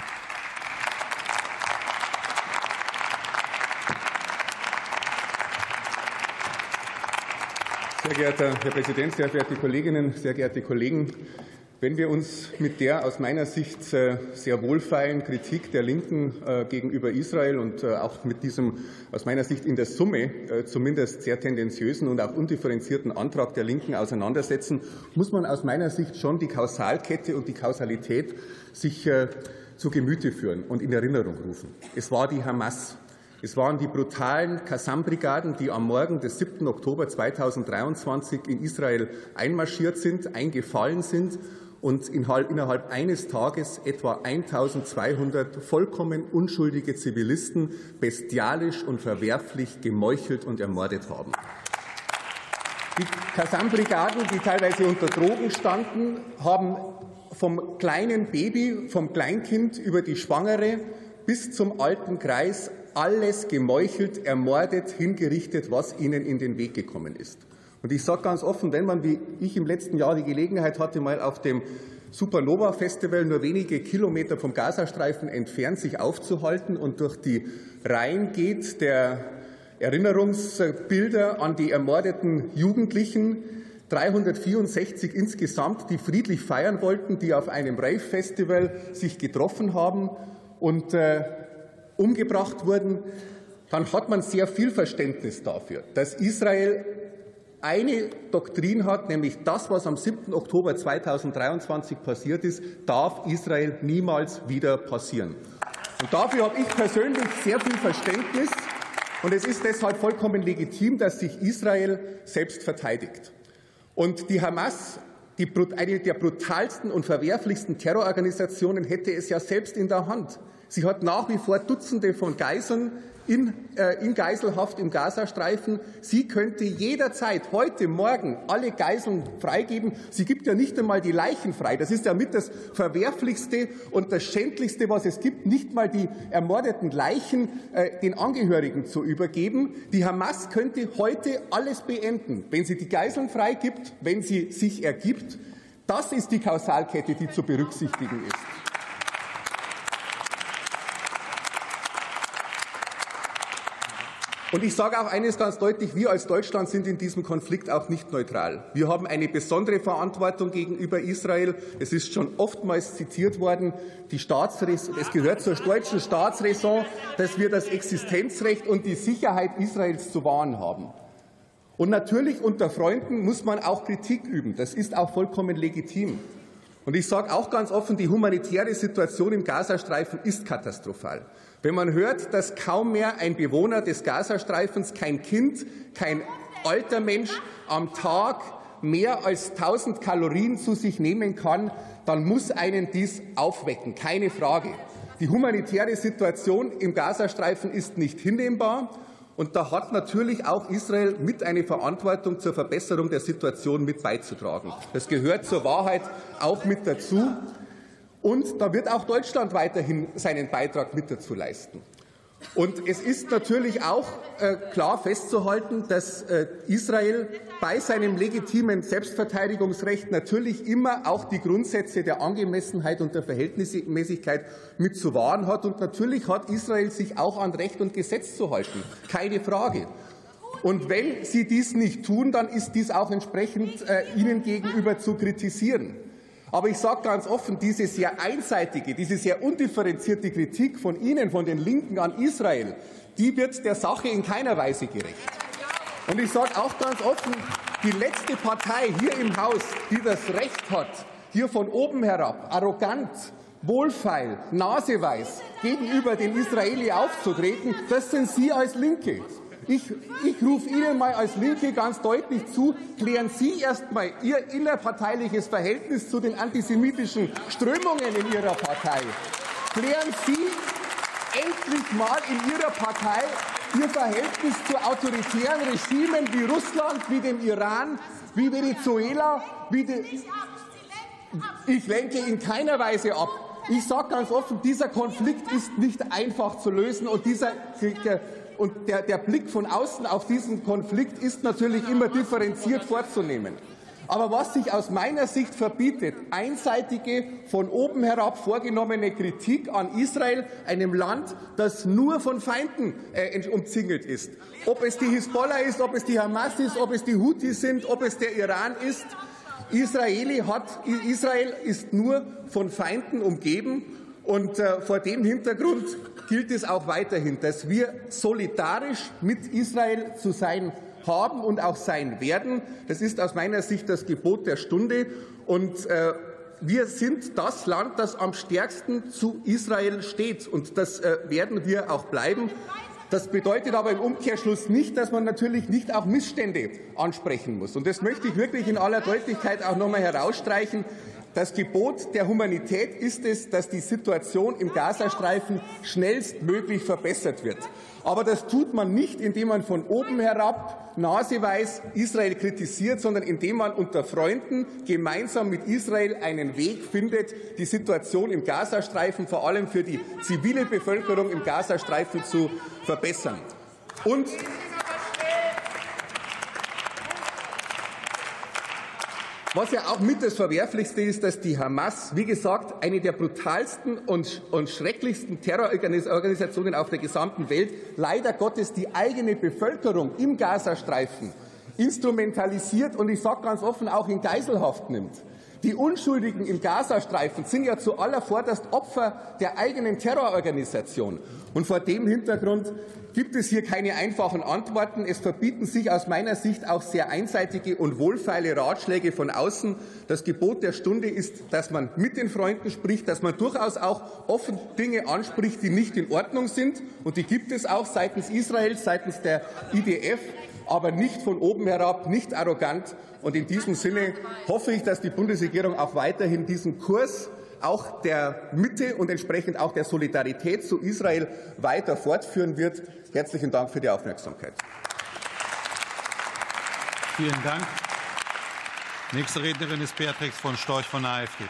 Sehr geehrter Herr Präsident, sehr verehrte Kolleginnen, sehr geehrte Kollegen! Wenn wir uns mit der aus meiner Sicht sehr wohlfeilen Kritik der Linken gegenüber Israel und auch mit diesem aus meiner Sicht in der Summe zumindest sehr tendenziösen und auch undifferenzierten Antrag der Linken auseinandersetzen, muss man aus meiner Sicht schon die Kausalkette und die Kausalität sich zu Gemüte führen und in Erinnerung rufen. Es war die Hamas. Es waren die brutalen Qassam-Brigaden, die am Morgen des siebten Oktober zweitausenddreiundzwanzig in Israel einmarschiert sind, eingefallen sind und innerhalb eines Tages etwa eintausendzweihundert vollkommen unschuldige Zivilisten bestialisch und verwerflich gemeuchelt und ermordet haben. Die Qassam-Brigaden, die teilweise unter Drogen standen, haben vom kleinen Baby, vom Kleinkind über die Schwangere bis zum alten Kreis alles gemeuchelt, ermordet, hingerichtet, was ihnen in den Weg gekommen ist. Und ich sage ganz offen, wenn man, wie ich im letzten Jahr die Gelegenheit hatte, mal auf dem Supernova-Festival nur wenige Kilometer vom Gazastreifen entfernt sich aufzuhalten und durch die Reihen geht der Erinnerungsbilder an die ermordeten Jugendlichen, dreihundertvierundsechzig insgesamt, die friedlich feiern wollten, die auf einem Rave-Festival sich getroffen haben und äh, umgebracht wurden, dann hat man sehr viel Verständnis dafür, dass Israel eine Doktrin hat, nämlich das, was am siebten Oktober zweitausenddreiundzwanzig passiert ist, darf Israel niemals wieder passieren. Und dafür habe ich persönlich sehr viel Verständnis. Und es ist deshalb vollkommen legitim, dass sich Israel selbst verteidigt. Und die Hamas, die, eine der brutalsten und verwerflichsten Terrororganisationen, hätte es ja selbst in der Hand. Sie hat nach wie vor Dutzende von Geiseln in, äh, in Geiselhaft im Gazastreifen. Sie könnte jederzeit, heute, morgen, alle Geiseln freigeben. Sie gibt ja nicht einmal die Leichen frei. Das ist ja mit das Verwerflichste und das Schändlichste, was es gibt, nicht mal die ermordeten Leichen äh, den Angehörigen zu übergeben. Die Hamas könnte heute alles beenden, wenn sie die Geiseln freigibt, wenn sie sich ergibt. Das ist die Kausalkette, die zu berücksichtigen ist. Und ich sage auch eines ganz deutlich, wir als Deutschland sind in diesem Konflikt auch nicht neutral. Wir haben eine besondere Verantwortung gegenüber Israel. Es ist schon oftmals zitiert worden, die Staatsräson, es gehört zur deutschen Staatsräson, dass wir das Existenzrecht und die Sicherheit Israels zu wahren haben. Und natürlich unter Freunden muss man auch Kritik üben. Das ist auch vollkommen legitim. Und ich sage auch ganz offen, die humanitäre Situation im Gazastreifen ist katastrophal. Wenn man hört, dass kaum mehr ein Bewohner des Gazastreifens, kein Kind, kein alter Mensch am Tag mehr als tausend Kalorien zu sich nehmen kann, dann muss einen dies aufwecken, keine Frage. Die humanitäre Situation im Gazastreifen ist nicht hinnehmbar. Und da hat natürlich auch Israel mit eine Verantwortung zur Verbesserung der Situation mit beizutragen. Das gehört zur Wahrheit auch mit dazu. Und da wird auch Deutschland weiterhin seinen Beitrag mit dazu leisten. Und es ist natürlich auch äh, klar festzuhalten, dass äh, Israel bei seinem legitimen Selbstverteidigungsrecht natürlich immer auch die Grundsätze der Angemessenheit und der Verhältnismäßigkeit mit zu wahren hat. Und natürlich hat Israel sich auch an Recht und Gesetz zu halten, keine Frage. Und wenn sie dies nicht tun, dann ist dies auch entsprechend äh, ihnen gegenüber zu kritisieren. Aber ich sage ganz offen, diese sehr einseitige, diese sehr undifferenzierte Kritik von Ihnen, von den Linken an Israel, die wird der Sache in keiner Weise gerecht. Und ich sage auch ganz offen, die letzte Partei hier im Haus, die das Recht hat, hier von oben herab arrogant wohlfeil, naseweiß gegenüber den Israelis aufzutreten, das sind Sie als Linke. Ich, ich rufe Ihnen mal als Linke ganz deutlich zu, klären Sie erst einmal Ihr innerparteiliches Verhältnis zu den antisemitischen Strömungen in Ihrer Partei. Klären Sie endlich mal in Ihrer Partei Ihr Verhältnis zu autoritären Regimen wie Russland, wie dem Iran, wie Venezuela, wie de Ich lenke in keiner Weise ab. Ich sage ganz offen, dieser Konflikt ist nicht einfach zu lösen, und, dieser, und der, der Blick von außen auf diesen Konflikt ist natürlich immer differenziert vorzunehmen. Aber was sich aus meiner Sicht verbietet, einseitige, von oben herab vorgenommene Kritik an Israel, einem Land, das nur von Feinden äh, umzingelt ist. Ob es die Hisbollah ist, ob es die Hamas ist, ob es die Houthis sind, ob es der Iran ist. Israel, hat, Israel ist nur von Feinden umgeben, und äh, vor dem Hintergrund gilt es auch weiterhin, dass wir solidarisch mit Israel zu sein haben und auch sein werden. Das ist aus meiner Sicht das Gebot der Stunde. Und äh, wir sind das Land, das am stärksten zu Israel steht. Und das äh, werden wir auch bleiben. Das bedeutet aber im Umkehrschluss nicht, dass man natürlich nicht auch Missstände ansprechen muss. Und das möchte ich wirklich in aller Deutlichkeit auch noch einmal herausstreichen. Das Gebot der Humanität ist es, dass die Situation im Gazastreifen schnellstmöglich verbessert wird. Aber das tut man nicht, indem man von oben herab naseweiß Israel kritisiert, sondern indem man unter Freunden gemeinsam mit Israel einen Weg findet, die Situation im Gazastreifen vor allem für die zivile Bevölkerung im Gazastreifen zu verbessern. Und was ja auch mit das Verwerflichste ist, dass die Hamas, wie gesagt, eine der brutalsten und, und schrecklichsten Terrororganisationen auf der gesamten Welt, leider Gottes die eigene Bevölkerung im Gazastreifen instrumentalisiert und, ich sage ganz offen, auch in Geiselhaft nimmt. Die Unschuldigen im Gazastreifen sind ja zuallervorderst Opfer der eigenen Terrororganisation. Und vor dem Hintergrund gibt es hier keine einfachen Antworten. Es verbieten sich aus meiner Sicht auch sehr einseitige und wohlfeile Ratschläge von außen. Das Gebot der Stunde ist, dass man mit den Freunden spricht, dass man durchaus auch offen Dinge anspricht, die nicht in Ordnung sind. Und die gibt es auch seitens Israels, seitens der I D F, aber nicht von oben herab, nicht arrogant. Und in diesem Sinne hoffe ich, dass die Bundesregierung auch weiterhin diesen Kurs auch der Mitte und entsprechend auch der Solidarität zu Israel weiter fortführen wird. Herzlichen Dank für die Aufmerksamkeit. Vielen Dank. Nächste Rednerin ist Beatrix von Storch von der AfD.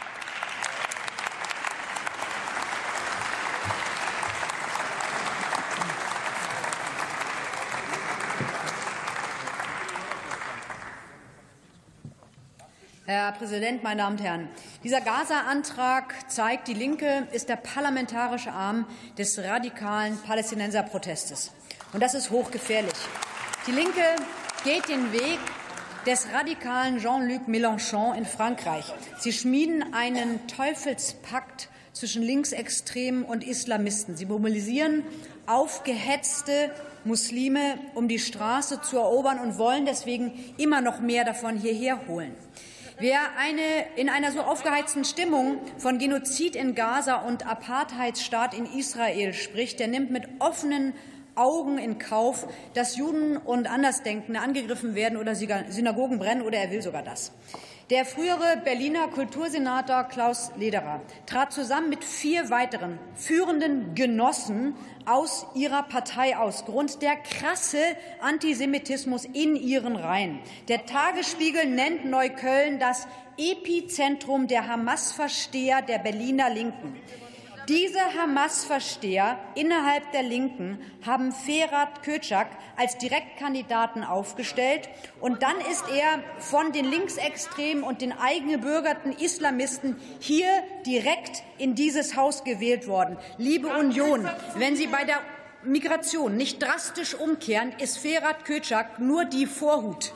Herr Präsident, meine Damen und Herren! Dieser Gaza-Antrag zeigt, die Linke ist der parlamentarische Arm des radikalen Palästinenserprotestes. Und das ist hochgefährlich. Die Linke geht den Weg des radikalen Jean-Luc Mélenchon in Frankreich. Sie schmieden einen Teufelspakt zwischen Linksextremen und Islamisten. Sie mobilisieren aufgehetzte Muslime, um die Straße zu erobern, und wollen deswegen immer noch mehr davon hierher holen. Wer eine, in einer so aufgeheizten Stimmung von Genozid in Gaza und Apartheidsstaat in Israel spricht, der nimmt mit offenen Augen in Kauf, dass Juden und Andersdenkende angegriffen werden oder Synagogen brennen, oder er will sogar das. Der frühere Berliner Kultursenator Klaus Lederer trat zusammen mit vier weiteren führenden Genossen aus ihrer Partei aus, Grund der krasse Antisemitismus in ihren Reihen. Der Tagesspiegel nennt Neukölln das Epizentrum der Hamas-Versteher der Berliner Linken. Diese Hamas-Versteher innerhalb der Linken haben Ferhat Köçak als Direktkandidaten aufgestellt, und dann ist er von den Linksextremen und den eingebürgerten Islamisten hier direkt in dieses Haus gewählt worden. Liebe Union, wenn Sie bei der Migration nicht drastisch umkehren, ist Ferhat Köçak nur die Vorhut.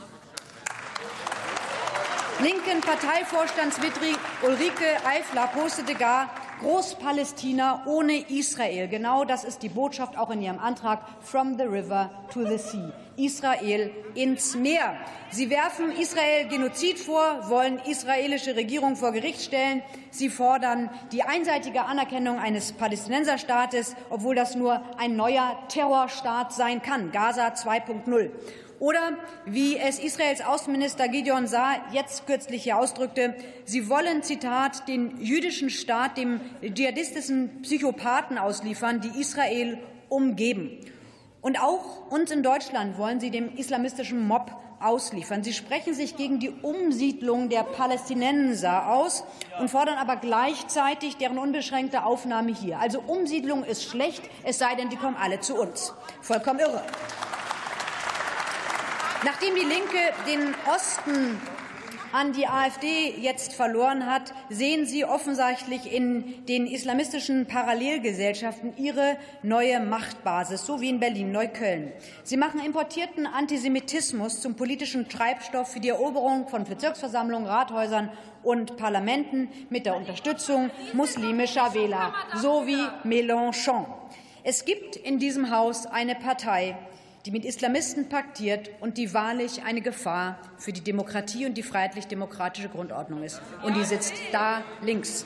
Linken Parteivorstandsmitglied Ulrike Eifler postete gar: Großpalästina ohne Israel. Genau das ist die Botschaft auch in Ihrem Antrag From the River to the Sea. Israel ins Meer. Sie werfen Israel Genozid vor, wollen israelische Regierung vor Gericht stellen. Sie fordern die einseitige Anerkennung eines Palästinenserstaates, obwohl das nur ein neuer Terrorstaat sein kann, Gaza zwei Punkt null. Oder wie es Israels Außenminister Gideon Saar jetzt kürzlich hier ausdrückte, sie wollen, Zitat, den jüdischen Staat dem dschihadistischen Psychopathen ausliefern, die Israel umgeben. Und auch uns in Deutschland wollen sie dem islamistischen Mob ausliefern. Sie sprechen sich gegen die Umsiedlung der Palästinenser aus und fordern aber gleichzeitig deren unbeschränkte Aufnahme hier. Also Umsiedlung ist schlecht, es sei denn, die kommen alle zu uns. Vollkommen irre. Nachdem die Linke den Osten an die AfD jetzt verloren hat, sehen Sie offensichtlich in den islamistischen Parallelgesellschaften ihre neue Machtbasis, so wie in Berlin-Neukölln. Sie machen importierten Antisemitismus zum politischen Treibstoff für die Eroberung von Bezirksversammlungen, Rathäusern und Parlamenten mit der Unterstützung muslimischer Wähler, so wie Mélenchon. Es gibt in diesem Haus eine Partei, die mit Islamisten paktiert und die wahrlich eine Gefahr für die Demokratie und die freiheitlich-demokratische Grundordnung ist. Und die sitzt da links.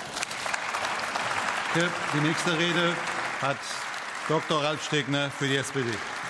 Die nächste Rede hat Doktor Ralf Stegner für die S P D.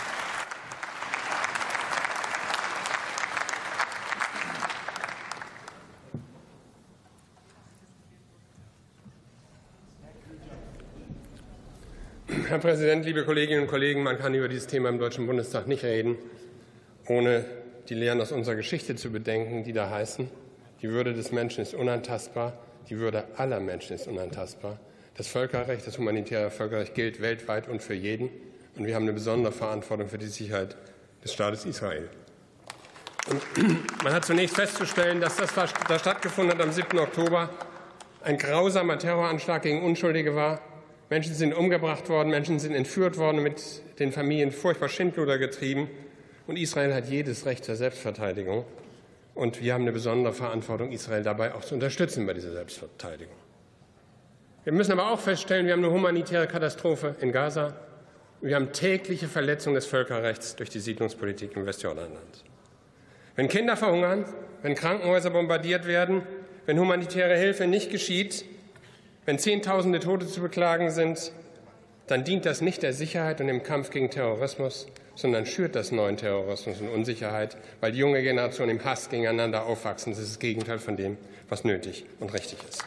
Herr Präsident, liebe Kolleginnen und Kollegen! Man kann über dieses Thema im Deutschen Bundestag nicht reden, ohne die Lehren aus unserer Geschichte zu bedenken, die da heißen: Die Würde des Menschen ist unantastbar, die Würde aller Menschen ist unantastbar. Das Völkerrecht, das humanitäre Völkerrecht gilt weltweit und für jeden. Und wir haben eine besondere Verantwortung für die Sicherheit des Staates Israel. Und man hat zunächst festzustellen, dass das, was da stattgefunden hat am siebten Oktober, ein grausamer Terroranschlag gegen Unschuldige war. Menschen sind umgebracht worden, Menschen sind entführt worden, mit den Familien furchtbar Schindluder getrieben. Und Israel hat jedes Recht zur Selbstverteidigung. Und wir haben eine besondere Verantwortung, Israel dabei auch zu unterstützen bei dieser Selbstverteidigung. Wir müssen aber auch feststellen, wir haben eine humanitäre Katastrophe in Gaza. Wir haben tägliche Verletzungen des Völkerrechts durch die Siedlungspolitik im Westjordanland. Wenn Kinder verhungern, wenn Krankenhäuser bombardiert werden, wenn humanitäre Hilfe nicht geschieht, wenn Zehntausende Tote zu beklagen sind, dann dient das nicht der Sicherheit und dem Kampf gegen Terrorismus, sondern schürt das neuen Terrorismus und Unsicherheit, weil die junge Generation im Hass gegeneinander aufwachsen. Das ist das Gegenteil von dem, was nötig und richtig ist.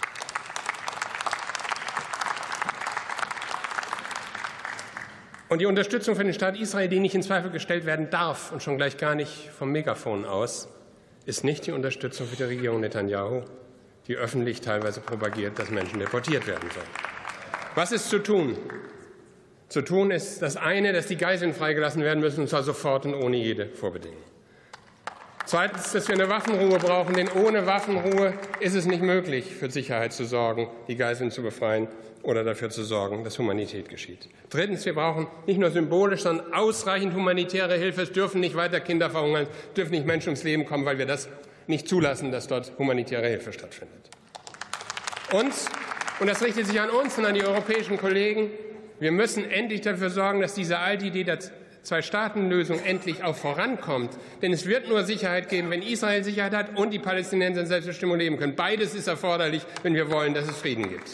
Und die Unterstützung für den Staat Israel, die nicht in Zweifel gestellt werden darf und schon gleich gar nicht vom Megafon aus, ist nicht die Unterstützung für die Regierung Netanyahu, die öffentlich teilweise propagiert, dass Menschen deportiert werden sollen. Was ist zu tun? Zu tun ist das eine, dass die Geiseln freigelassen werden müssen, und zwar sofort und ohne jede Vorbedingung. Zweitens, dass wir eine Waffenruhe brauchen, denn ohne Waffenruhe ist es nicht möglich, für Sicherheit zu sorgen, die Geiseln zu befreien oder dafür zu sorgen, dass Humanität geschieht. Drittens, wir brauchen nicht nur symbolisch, sondern ausreichend humanitäre Hilfe. Es dürfen nicht weiter Kinder verhungern, es dürfen nicht Menschen ums Leben kommen, weil wir das nicht zulassen, dass dort humanitäre Hilfe stattfindet. Und, und das richtet sich an uns und an die europäischen Kollegen, wir müssen endlich dafür sorgen, dass diese alte Idee der Zwei-Staaten-Lösung endlich auch vorankommt. Denn es wird nur Sicherheit geben, wenn Israel Sicherheit hat und die Palästinenser in Selbstbestimmung leben können. Beides ist erforderlich, wenn wir wollen, dass es Frieden gibt.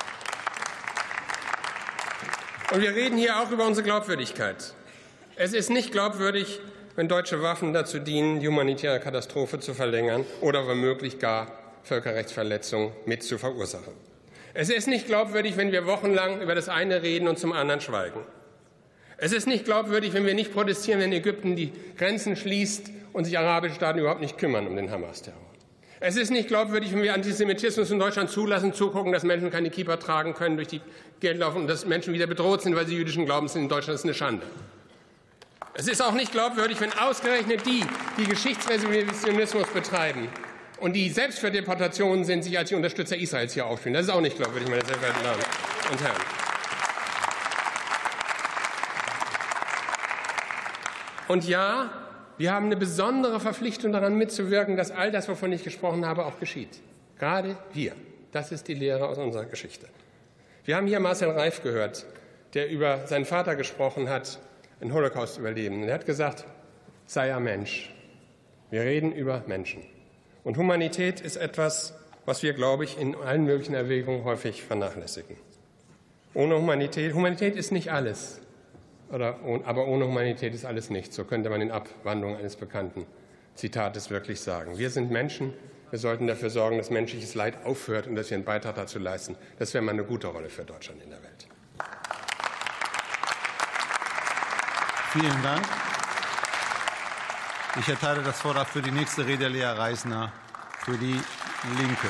Und wir reden hier auch über unsere Glaubwürdigkeit. Es ist nicht glaubwürdig, wenn deutsche Waffen dazu dienen, die humanitäre Katastrophe zu verlängern oder womöglich gar Völkerrechtsverletzungen mit zu verursachen. Es ist nicht glaubwürdig, wenn wir wochenlang über das eine reden und zum anderen schweigen. Es ist nicht glaubwürdig, wenn wir nicht protestieren, wenn Ägypten die Grenzen schließt und sich arabische Staaten überhaupt nicht kümmern um den Hamas-Terror. Es ist nicht glaubwürdig, wenn wir Antisemitismus in Deutschland zulassen, zugucken, dass Menschen keine Kippa tragen können, durch die Gegend laufen und dass Menschen wieder bedroht sind, weil sie jüdischen Glaubens sind in Deutschland. Das ist eine Schande. Es ist auch nicht glaubwürdig, wenn ausgerechnet die, die Geschichtsrevisionismus betreiben und die selbst für Deportationen sind, sich als die Unterstützer Israels hier aufspielen. Das ist auch nicht glaubwürdig, meine sehr verehrten Damen und Herren. Und ja, wir haben eine besondere Verpflichtung daran mitzuwirken, dass all das, wovon ich gesprochen habe, auch geschieht. Gerade wir. Das ist die Lehre aus unserer Geschichte. Wir haben hier Marcel Reif gehört, der über seinen Vater gesprochen hat, ein Holocaust-Überlebenden. Er hat gesagt, sei ein Mensch. Wir reden über Menschen. Und Humanität ist etwas, was wir, glaube ich, in allen möglichen Erwägungen häufig vernachlässigen. Ohne Humanität, Humanität ist nicht alles, oder, aber ohne Humanität ist alles nichts. So könnte man in Abwandlung eines bekannten Zitates wirklich sagen. Wir sind Menschen. Wir sollten dafür sorgen, dass menschliches Leid aufhört und dass wir einen Beitrag dazu leisten. Das wäre mal eine gute Rolle für Deutschland in der Welt. Vielen Dank. Ich erteile das Wort für die nächste Rede Lea Reisner für die Linke.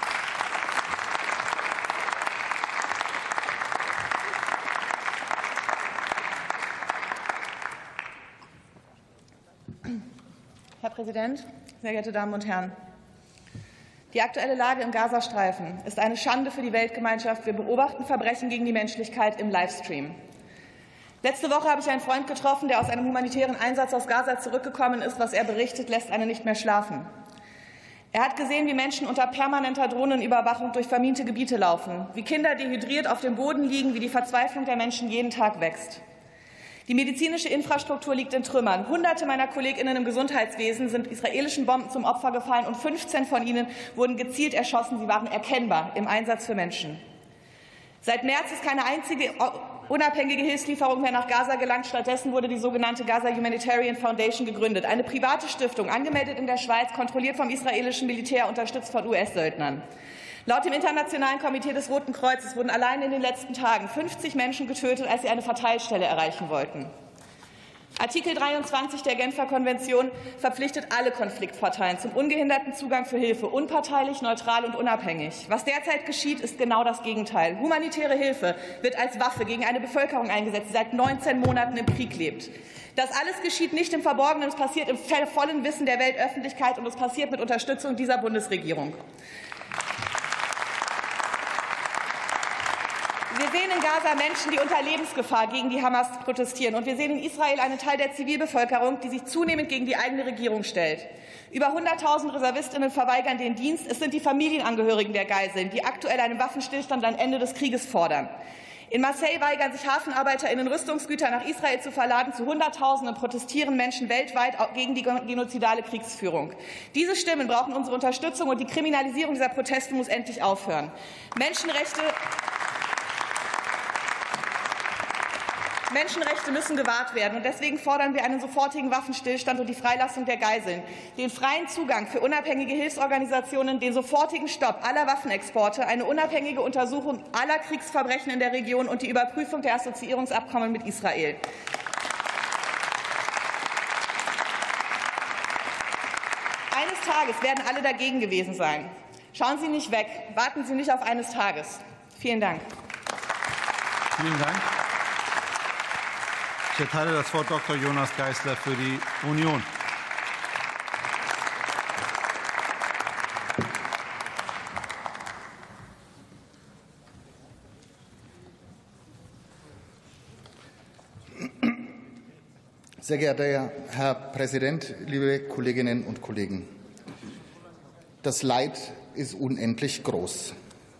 Herr Präsident, sehr geehrte Damen und Herren! Die aktuelle Lage im Gazastreifen ist eine Schande für die Weltgemeinschaft. Wir beobachten Verbrechen gegen die Menschlichkeit im Livestream. Letzte Woche habe ich einen Freund getroffen, der aus einem humanitären Einsatz aus Gaza zurückgekommen ist. Was er berichtet, lässt einen nicht mehr schlafen. Er hat gesehen, wie Menschen unter permanenter Drohnenüberwachung durch verminte Gebiete laufen, wie Kinder dehydriert auf dem Boden liegen, wie die Verzweiflung der Menschen jeden Tag wächst. Die medizinische Infrastruktur liegt in Trümmern. Hunderte meiner KollegInnen im Gesundheitswesen sind israelischen Bomben zum Opfer gefallen und fünfzehn von ihnen wurden gezielt erschossen. Sie waren erkennbar im Einsatz für Menschen. Seit März ist keine einzige unabhängige Hilfslieferung mehr nach Gaza gelangt. Stattdessen wurde die sogenannte Gaza Humanitarian Foundation gegründet. Eine private Stiftung, angemeldet in der Schweiz, kontrolliert vom israelischen Militär, unterstützt von U S-Söldnern. Laut dem Internationalen Komitee des Roten Kreuzes wurden allein in den letzten Tagen fünfzig Menschen getötet, als sie eine Verteilstelle erreichen wollten. Artikel dreiundzwanzig der Genfer Konvention verpflichtet alle Konfliktparteien zum ungehinderten Zugang für Hilfe, unparteilich, neutral und unabhängig. Was derzeit geschieht, ist genau das Gegenteil. Humanitäre Hilfe wird als Waffe gegen eine Bevölkerung eingesetzt, die seit neunzehn Monaten im Krieg lebt. Das alles geschieht nicht im Verborgenen, es passiert im vollen Wissen der Weltöffentlichkeit, und es passiert mit Unterstützung dieser Bundesregierung. Wir sehen in Gaza Menschen, die unter Lebensgefahr gegen die Hamas protestieren. Und wir sehen in Israel einen Teil der Zivilbevölkerung, die sich zunehmend gegen die eigene Regierung stellt. Über hunderttausend Reservistinnen verweigern den Dienst. Es sind die Familienangehörigen der Geiseln, die aktuell einen Waffenstillstand ein Ende des Krieges fordern. In Marseille weigern sich HafenarbeiterInnen, Rüstungsgüter nach Israel zu verladen. Zu Hunderttausenden protestieren Menschen weltweit gegen die genozidale Kriegsführung. Diese Stimmen brauchen unsere Unterstützung, und die Kriminalisierung dieser Proteste muss endlich aufhören. Menschenrechte Menschenrechte müssen gewahrt werden, und deswegen fordern wir einen sofortigen Waffenstillstand und die Freilassung der Geiseln, den freien Zugang für unabhängige Hilfsorganisationen, den sofortigen Stopp aller Waffenexporte, eine unabhängige Untersuchung aller Kriegsverbrechen in der Region und die Überprüfung der Assoziierungsabkommen mit Israel. Eines Tages werden alle dagegen gewesen sein. Schauen Sie nicht weg, warten Sie nicht auf eines Tages. Vielen Dank. Vielen Dank. Ich erteile das Wort Doktor Jonas Geisler für die Union. Sehr geehrter Herr Präsident, liebe Kolleginnen und Kollegen! Das Leid ist unendlich groß.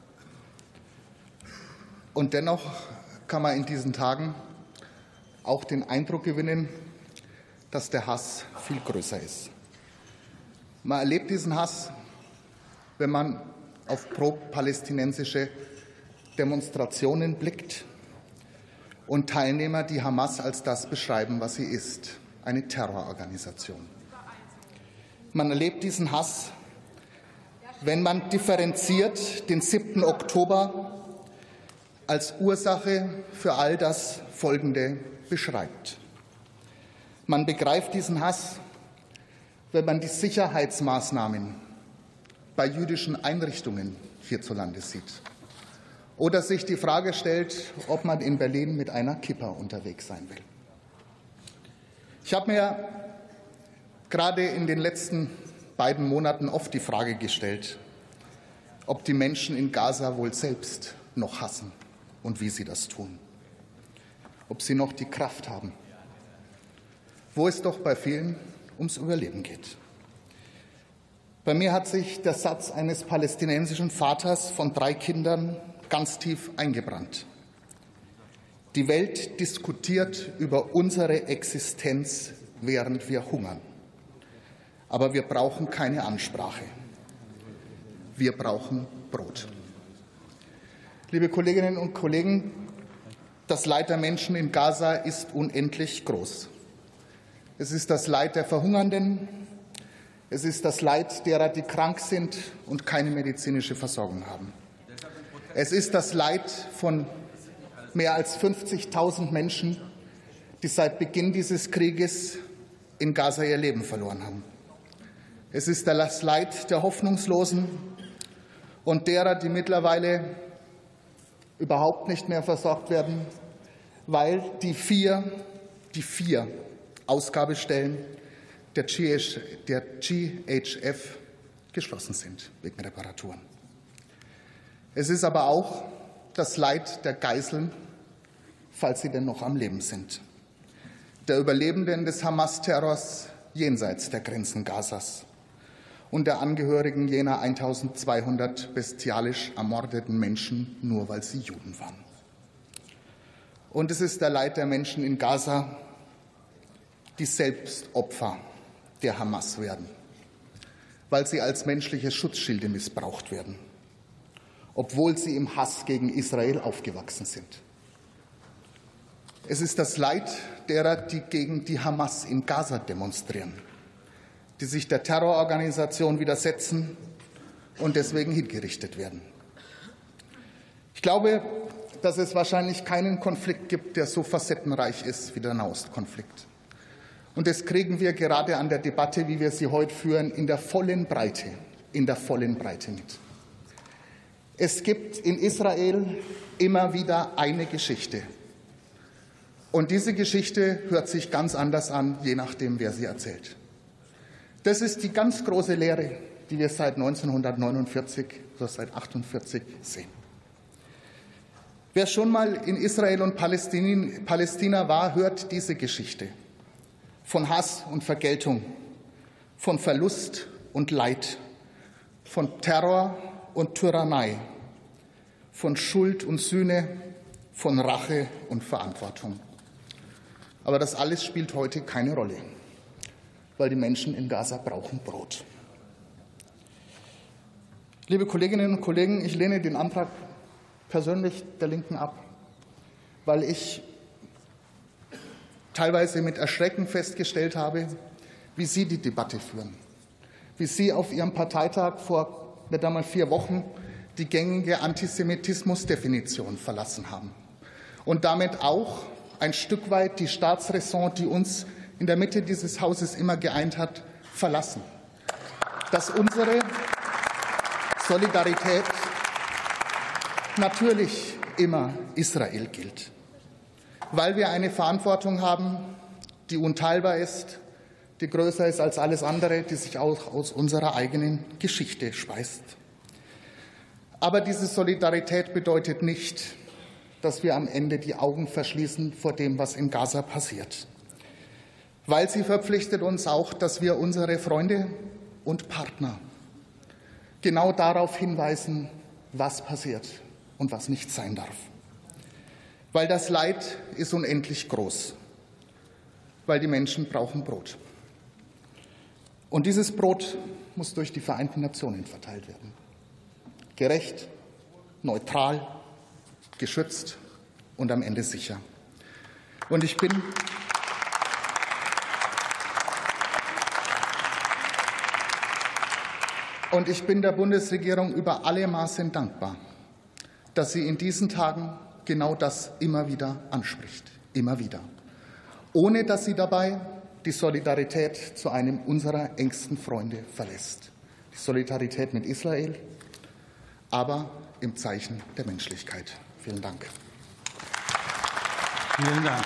Und dennoch kann man in diesen Tagen auch den Eindruck gewinnen, dass der Hass viel größer ist. Man erlebt diesen Hass, wenn man auf pro-palästinensische Demonstrationen blickt und Teilnehmer die Hamas als das beschreiben, was sie ist, eine Terrororganisation. Man erlebt diesen Hass, wenn man differenziert den siebten Oktober als Ursache für all das Folgende beschreibt. Man begreift diesen Hass, wenn man die Sicherheitsmaßnahmen bei jüdischen Einrichtungen hierzulande sieht oder sich die Frage stellt, ob man in Berlin mit einer Kippa unterwegs sein will. Ich habe mir gerade in den letzten beiden Monaten oft die Frage gestellt, ob die Menschen in Gaza wohl selbst noch hassen und wie sie das tun. Ob sie noch die Kraft haben, wo es doch bei vielen ums Überleben geht. Bei mir hat sich der Satz eines palästinensischen Vaters von drei Kindern ganz tief eingebrannt. Die Welt diskutiert über unsere Existenz, während wir hungern. Aber wir brauchen keine Ansprache. Wir brauchen Brot. Liebe Kolleginnen und Kollegen, das Leid der Menschen in Gaza ist unendlich groß. Es ist das Leid der Verhungernden. Es ist das Leid derer, die krank sind und keine medizinische Versorgung haben. Es ist das Leid von mehr als fünfzigtausend Menschen, die seit Beginn dieses Krieges in Gaza ihr Leben verloren haben. Es ist das Leid der Hoffnungslosen und derer, die mittlerweile überhaupt nicht mehr versorgt werden, weil die vier, die vier Ausgabestellen der G H F geschlossen sind wegen Reparaturen. Es ist aber auch das Leid der Geiseln, falls sie denn noch am Leben sind, der Überlebenden des Hamas-Terrors jenseits der Grenzen Gazas und der Angehörigen jener eintausendzweihundert bestialisch ermordeten Menschen, nur weil sie Juden waren. Und es ist der Leid der Menschen in Gaza, die selbst Opfer der Hamas werden, weil sie als menschliche Schutzschilde missbraucht werden, obwohl sie im Hass gegen Israel aufgewachsen sind. Es ist das Leid derer, die gegen die Hamas in Gaza demonstrieren, die sich der Terrororganisation widersetzen und deswegen hingerichtet werden. Ich glaube, dass es wahrscheinlich keinen Konflikt gibt, der so facettenreich ist wie der Nahostkonflikt. Und das kriegen wir gerade an der Debatte, wie wir sie heute führen, in der vollen Breite, in der vollen Breite mit. Es gibt in Israel immer wieder eine Geschichte. Und diese Geschichte hört sich ganz anders an, je nachdem, wer sie erzählt. Das ist die ganz große Lehre, die wir seit neunzehnhundertneunundvierzig oder seit achtundvierzig sehen. Wer schon mal in Israel und Palästina war, hört diese Geschichte von Hass und Vergeltung, von Verlust und Leid, von Terror und Tyrannei, von Schuld und Sühne, von Rache und Verantwortung. Aber das alles spielt heute keine Rolle, weil die Menschen in Gaza brauchen Brot. Liebe Kolleginnen und Kollegen, ich lehne den Antrag persönlich der Linken ab, weil ich teilweise mit Erschrecken festgestellt habe, wie Sie die Debatte führen, wie Sie auf Ihrem Parteitag vor nicht einmal vier Wochen die gängige Antisemitismusdefinition verlassen haben und damit auch ein Stück weit die Staatsräson, die uns in der Mitte dieses Hauses immer geeint hat, verlassen. Dass unsere Solidarität natürlich immer Israel gilt, weil wir eine Verantwortung haben, die unteilbar ist, die größer ist als alles andere, die sich auch aus unserer eigenen Geschichte speist. Aber diese Solidarität bedeutet nicht, dass wir am Ende die Augen verschließen vor dem, was in Gaza passiert. Weil sie verpflichtet uns auch, dass wir unsere Freunde und Partner genau darauf hinweisen, was passiert und was nicht sein darf. Weil das Leid ist unendlich groß, weil die Menschen brauchen Brot. Und dieses Brot muss durch die Vereinten Nationen verteilt werden. Gerecht, neutral, geschützt und am Ende sicher. Und ich bin Und ich bin der Bundesregierung über alle Maßen dankbar, dass sie in diesen Tagen genau das immer wieder anspricht, immer wieder, ohne dass sie dabei die Solidarität zu einem unserer engsten Freunde verlässt. Die Solidarität mit Israel, aber im Zeichen der Menschlichkeit. Vielen Dank. Vielen Dank.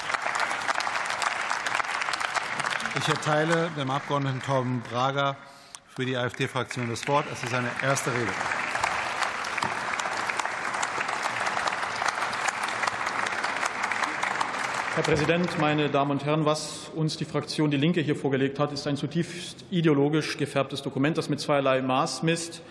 Ich erteile dem Abgeordneten Torben Brager für die AfD-Fraktion das Wort. Es ist seine erste Rede. Herr Präsident, meine Damen und Herren! Was uns die Fraktion Die Linke hier vorgelegt hat, ist ein zutiefst ideologisch gefärbtes Dokument, das mit zweierlei Maß misst.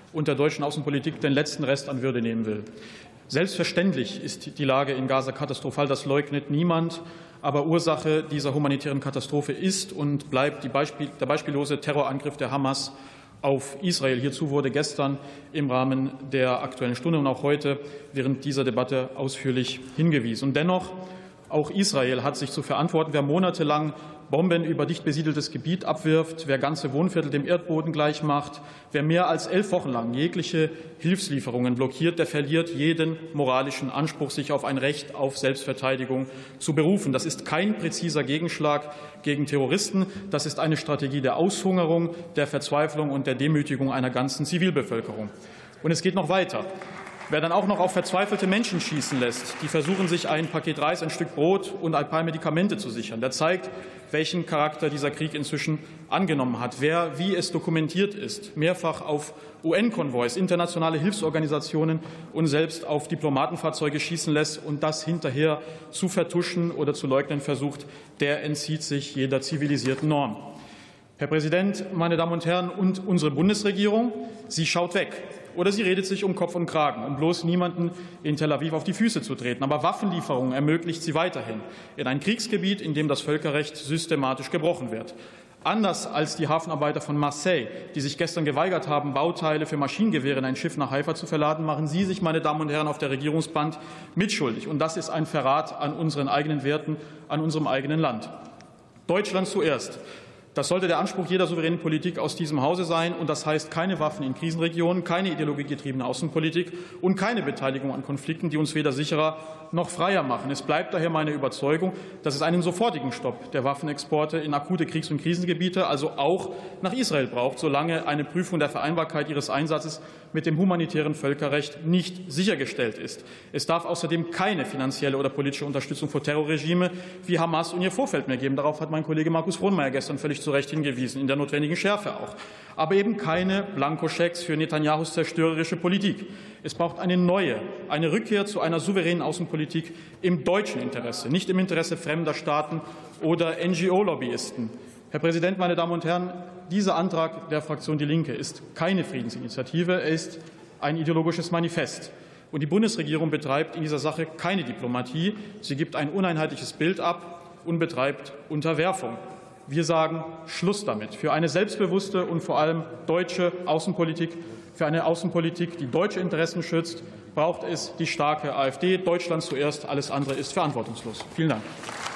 und der deutschen Außenpolitik den letzten Rest an Würde nehmen will. Selbstverständlich ist die Lage in Gaza katastrophal, das leugnet niemand. Aber Ursache dieser humanitären Katastrophe ist und bleibt die Beispiel, der beispiellose Terrorangriff der Hamas auf Israel. Hierzu wurde gestern im Rahmen der Aktuellen Stunde und auch heute während dieser Debatte ausführlich hingewiesen. Und dennoch, auch Israel hat sich zu verantworten. Wer monatelang Bomben über dicht besiedeltes Gebiet abwirft, wer ganze Wohnviertel dem Erdboden gleichmacht, wer mehr als elf Wochen lang jegliche Hilfslieferungen blockiert, der verliert jeden moralischen Anspruch, sich auf ein Recht auf Selbstverteidigung zu berufen. Das ist kein präziser Gegenschlag gegen Terroristen. Das ist eine Strategie der Aushungerung, der Verzweiflung und der Demütigung einer ganzen Zivilbevölkerung. Und es geht noch weiter. Wer dann auch noch auf verzweifelte Menschen schießen lässt, die versuchen, sich ein Paket Reis, ein Stück Brot und ein paar Medikamente zu sichern, der zeigt, welchen Charakter dieser Krieg inzwischen angenommen hat. Wer, wie es dokumentiert ist, mehrfach auf U N-Konvois, internationale Hilfsorganisationen und selbst auf Diplomatenfahrzeuge schießen lässt und das hinterher zu vertuschen oder zu leugnen versucht, der entzieht sich jeder zivilisierten Norm. Herr Präsident, meine Damen und Herren, und unsere Bundesregierung, sie schaut weg. Oder sie redet sich um Kopf und Kragen, um bloß niemanden in Tel Aviv auf die Füße zu treten. Aber Waffenlieferungen ermöglicht sie weiterhin in ein Kriegsgebiet, in dem das Völkerrecht systematisch gebrochen wird. Anders als die Hafenarbeiter von Marseille, die sich gestern geweigert haben, Bauteile für Maschinengewehre in ein Schiff nach Haifa zu verladen, machen Sie sich, meine Damen und Herren, auf der Regierungsbank mitschuldig. Und das ist ein Verrat an unseren eigenen Werten, an unserem eigenen Land. Deutschland zuerst. Das sollte der Anspruch jeder souveränen Politik aus diesem Hause sein. Und das heißt keine Waffen in Krisenregionen, keine ideologiegetriebene Außenpolitik und keine Beteiligung an Konflikten, die uns weder sicherer noch freier machen. Es bleibt daher meine Überzeugung, dass es einen sofortigen Stopp der Waffenexporte in akute Kriegs- und Krisengebiete, also auch nach Israel, braucht, solange eine Prüfung der Vereinbarkeit ihres Einsatzes mit dem humanitären Völkerrecht nicht sichergestellt ist. Es darf außerdem keine finanzielle oder politische Unterstützung für Terrorregime wie Hamas und ihr Vorfeld mehr geben. Darauf hat mein Kollege Markus Frohnmayer gestern völlig zu Recht hingewiesen, in der notwendigen Schärfe auch. Aber eben keine Blankoschecks für Netanyahus zerstörerische Politik. Es braucht eine neue, eine Rückkehr zu einer souveränen Außenpolitik im deutschen Interesse, nicht im Interesse fremder Staaten oder N G O-Lobbyisten. Herr Präsident, meine Damen und Herren, dieser Antrag der Fraktion Die Linke ist keine Friedensinitiative, er ist ein ideologisches Manifest. Und die Bundesregierung betreibt in dieser Sache keine Diplomatie. Sie gibt ein uneinheitliches Bild ab und betreibt Unterwerfung. Wir sagen Schluss damit. Für eine selbstbewusste und vor allem deutsche Außenpolitik, für eine Außenpolitik, die deutsche Interessen schützt, braucht es die starke AfD. Deutschland zuerst, alles andere ist verantwortungslos. Vielen Dank.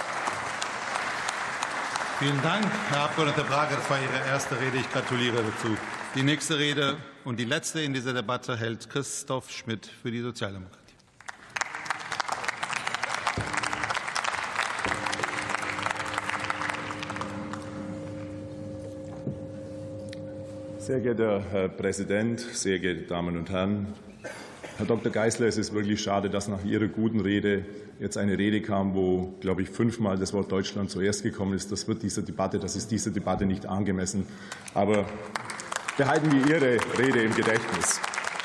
Vielen Dank, Herr Abgeordneter Bragger. Das war Ihre erste Rede. Ich gratuliere dazu. Die nächste Rede und die letzte in dieser Debatte hält Christoph Schmidt für die Sozialdemokratie. Sehr geehrter Herr Präsident, sehr geehrte Damen und Herren! Herr Doktor Geisler, es ist wirklich schade, dass nach Ihrer guten Rede jetzt eine Rede kam, wo, glaube ich, fünfmal das Wort Deutschland zuerst gekommen ist. Das wird dieser Debatte, das ist dieser Debatte nicht angemessen. Aber behalten wir Ihre Rede im Gedächtnis.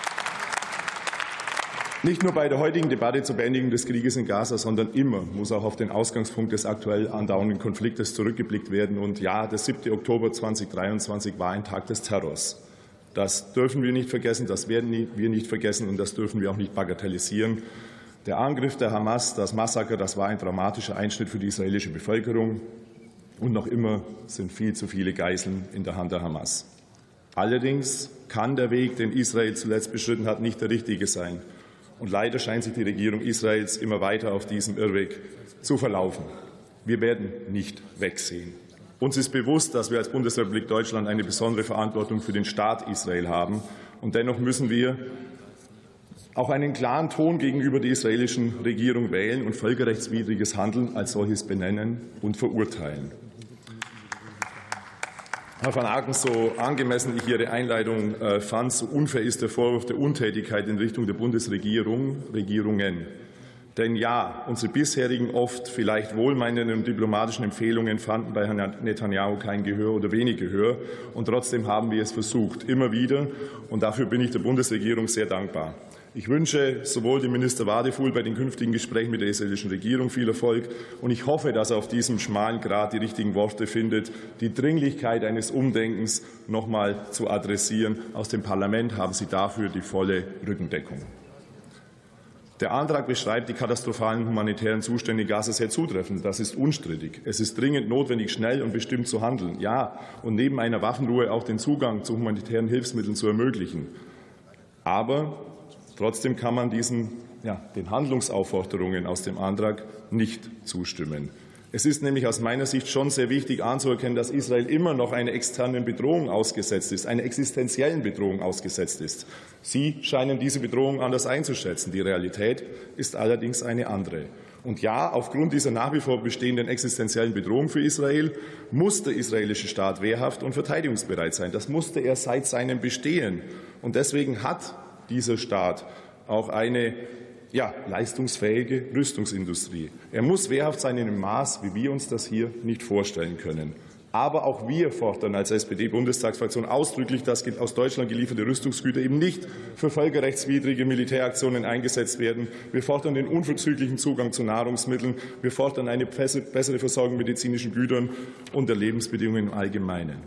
Nicht nur bei der heutigen Debatte zur Beendigung des Krieges in Gaza, sondern immer muss auch auf den Ausgangspunkt des aktuell andauernden Konfliktes zurückgeblickt werden. Und ja, der siebte Oktober zweitausenddreiundzwanzig war ein Tag des Terrors. Das dürfen wir nicht vergessen, das werden wir nicht vergessen und das dürfen wir auch nicht bagatellisieren. Der Angriff der Hamas, das Massaker, das war ein dramatischer Einschnitt für die israelische Bevölkerung. Und noch immer sind viel zu viele Geiseln in der Hand der Hamas. Allerdings kann der Weg, den Israel zuletzt beschritten hat, nicht der richtige sein. Und leider scheint sich die Regierung Israels immer weiter auf diesem Irrweg zu verlaufen. Wir werden nicht wegsehen. Uns ist bewusst, dass wir als Bundesrepublik Deutschland eine besondere Verantwortung für den Staat Israel haben. Und dennoch müssen wir auch einen klaren Ton gegenüber der israelischen Regierung wählen und völkerrechtswidriges Handeln als solches benennen und verurteilen. Herr van Aken, so angemessen ich Ihre Einleitung äh, fand, so unfair ist der Vorwurf der Untätigkeit in Richtung der Bundesregierung, Regierungen. Denn ja, unsere bisherigen oft vielleicht wohlmeinenden und diplomatischen Empfehlungen fanden bei Herrn Netanyahu kein Gehör oder wenig Gehör. Und trotzdem haben wir es versucht, immer wieder. Und dafür bin ich der Bundesregierung sehr dankbar. Ich wünsche sowohl dem Minister Wadefuhl bei den künftigen Gesprächen mit der israelischen Regierung viel Erfolg, und ich hoffe, dass er auf diesem schmalen Grat die richtigen Worte findet, die Dringlichkeit eines Umdenkens noch einmal zu adressieren. Aus dem Parlament haben Sie dafür die volle Rückendeckung. Der Antrag beschreibt die katastrophalen humanitären Zustände in Gaza sehr zutreffend. Das ist unstrittig. Es ist dringend notwendig, schnell und bestimmt zu handeln. Ja, und neben einer Waffenruhe auch den Zugang zu humanitären Hilfsmitteln zu ermöglichen. Aber trotzdem kann man diesen, ja, den Handlungsaufforderungen aus dem Antrag nicht zustimmen. Es ist nämlich aus meiner Sicht schon sehr wichtig anzuerkennen, dass Israel immer noch einer externen Bedrohung ausgesetzt ist, einer existenziellen Bedrohung ausgesetzt ist. Sie scheinen diese Bedrohung anders einzuschätzen. Die Realität ist allerdings eine andere. Und ja, aufgrund dieser nach wie vor bestehenden existenziellen Bedrohung für Israel muss der israelische Staat wehrhaft und verteidigungsbereit sein. Das musste er seit seinem Bestehen. Und deswegen hat dieser Staat auch eine ja, leistungsfähige Rüstungsindustrie. Er muss wehrhaft sein in einem Maß, wie wir uns das hier nicht vorstellen können. Aber auch wir fordern als S P D-Bundestagsfraktion ausdrücklich, dass aus Deutschland gelieferte Rüstungsgüter eben nicht für völkerrechtswidrige Militäraktionen eingesetzt werden. Wir fordern den unverzüglichen Zugang zu Nahrungsmitteln. Wir fordern eine bessere Versorgung mit medizinischen Gütern und der Lebensbedingungen im Allgemeinen.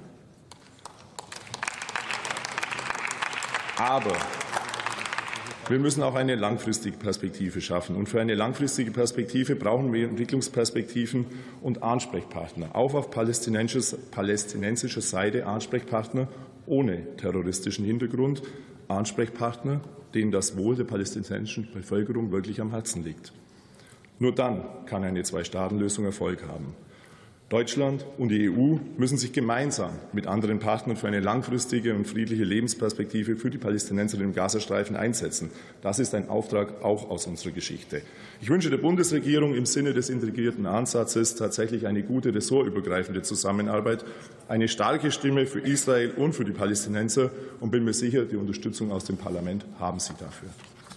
Aber wir müssen auch eine langfristige Perspektive schaffen. Und für eine langfristige Perspektive brauchen wir Entwicklungsperspektiven und Ansprechpartner. Auch auf palästinensischer Seite Ansprechpartner ohne terroristischen Hintergrund. Ansprechpartner, denen das Wohl der palästinensischen Bevölkerung wirklich am Herzen liegt. Nur dann kann eine Zwei-Staaten-Lösung Erfolg haben. Deutschland und die E U müssen sich gemeinsam mit anderen Partnern für eine langfristige und friedliche Lebensperspektive für die Palästinenser im Gazastreifen einsetzen. Das ist ein Auftrag auch aus unserer Geschichte. Ich wünsche der Bundesregierung im Sinne des integrierten Ansatzes tatsächlich eine gute ressortübergreifende Zusammenarbeit, eine starke Stimme für Israel und für die Palästinenser, und bin mir sicher, die Unterstützung aus dem Parlament haben Sie dafür.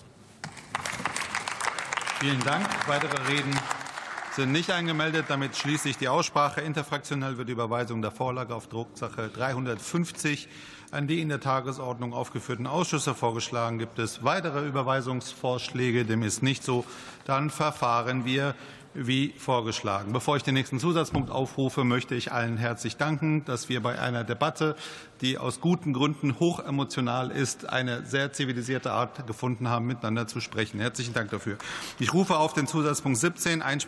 Vielen Dank. Weitere Reden sind nicht eingemeldet. Damit schließe ich die Aussprache. Interfraktionell wird die Überweisung der Vorlage auf Drucksache dreihundertfünfzig an die in der Tagesordnung aufgeführten Ausschüsse vorgeschlagen. Gibt es weitere Überweisungsvorschläge? Dem ist nicht so. Dann verfahren wir wie vorgeschlagen. Bevor ich den nächsten Zusatzpunkt aufrufe, möchte ich allen herzlich danken, dass wir bei einer Debatte, die aus guten Gründen hochemotional ist, eine sehr zivilisierte Art gefunden haben, miteinander zu sprechen. Herzlichen Dank dafür. Ich rufe auf den Zusatzpunkt siebzehn,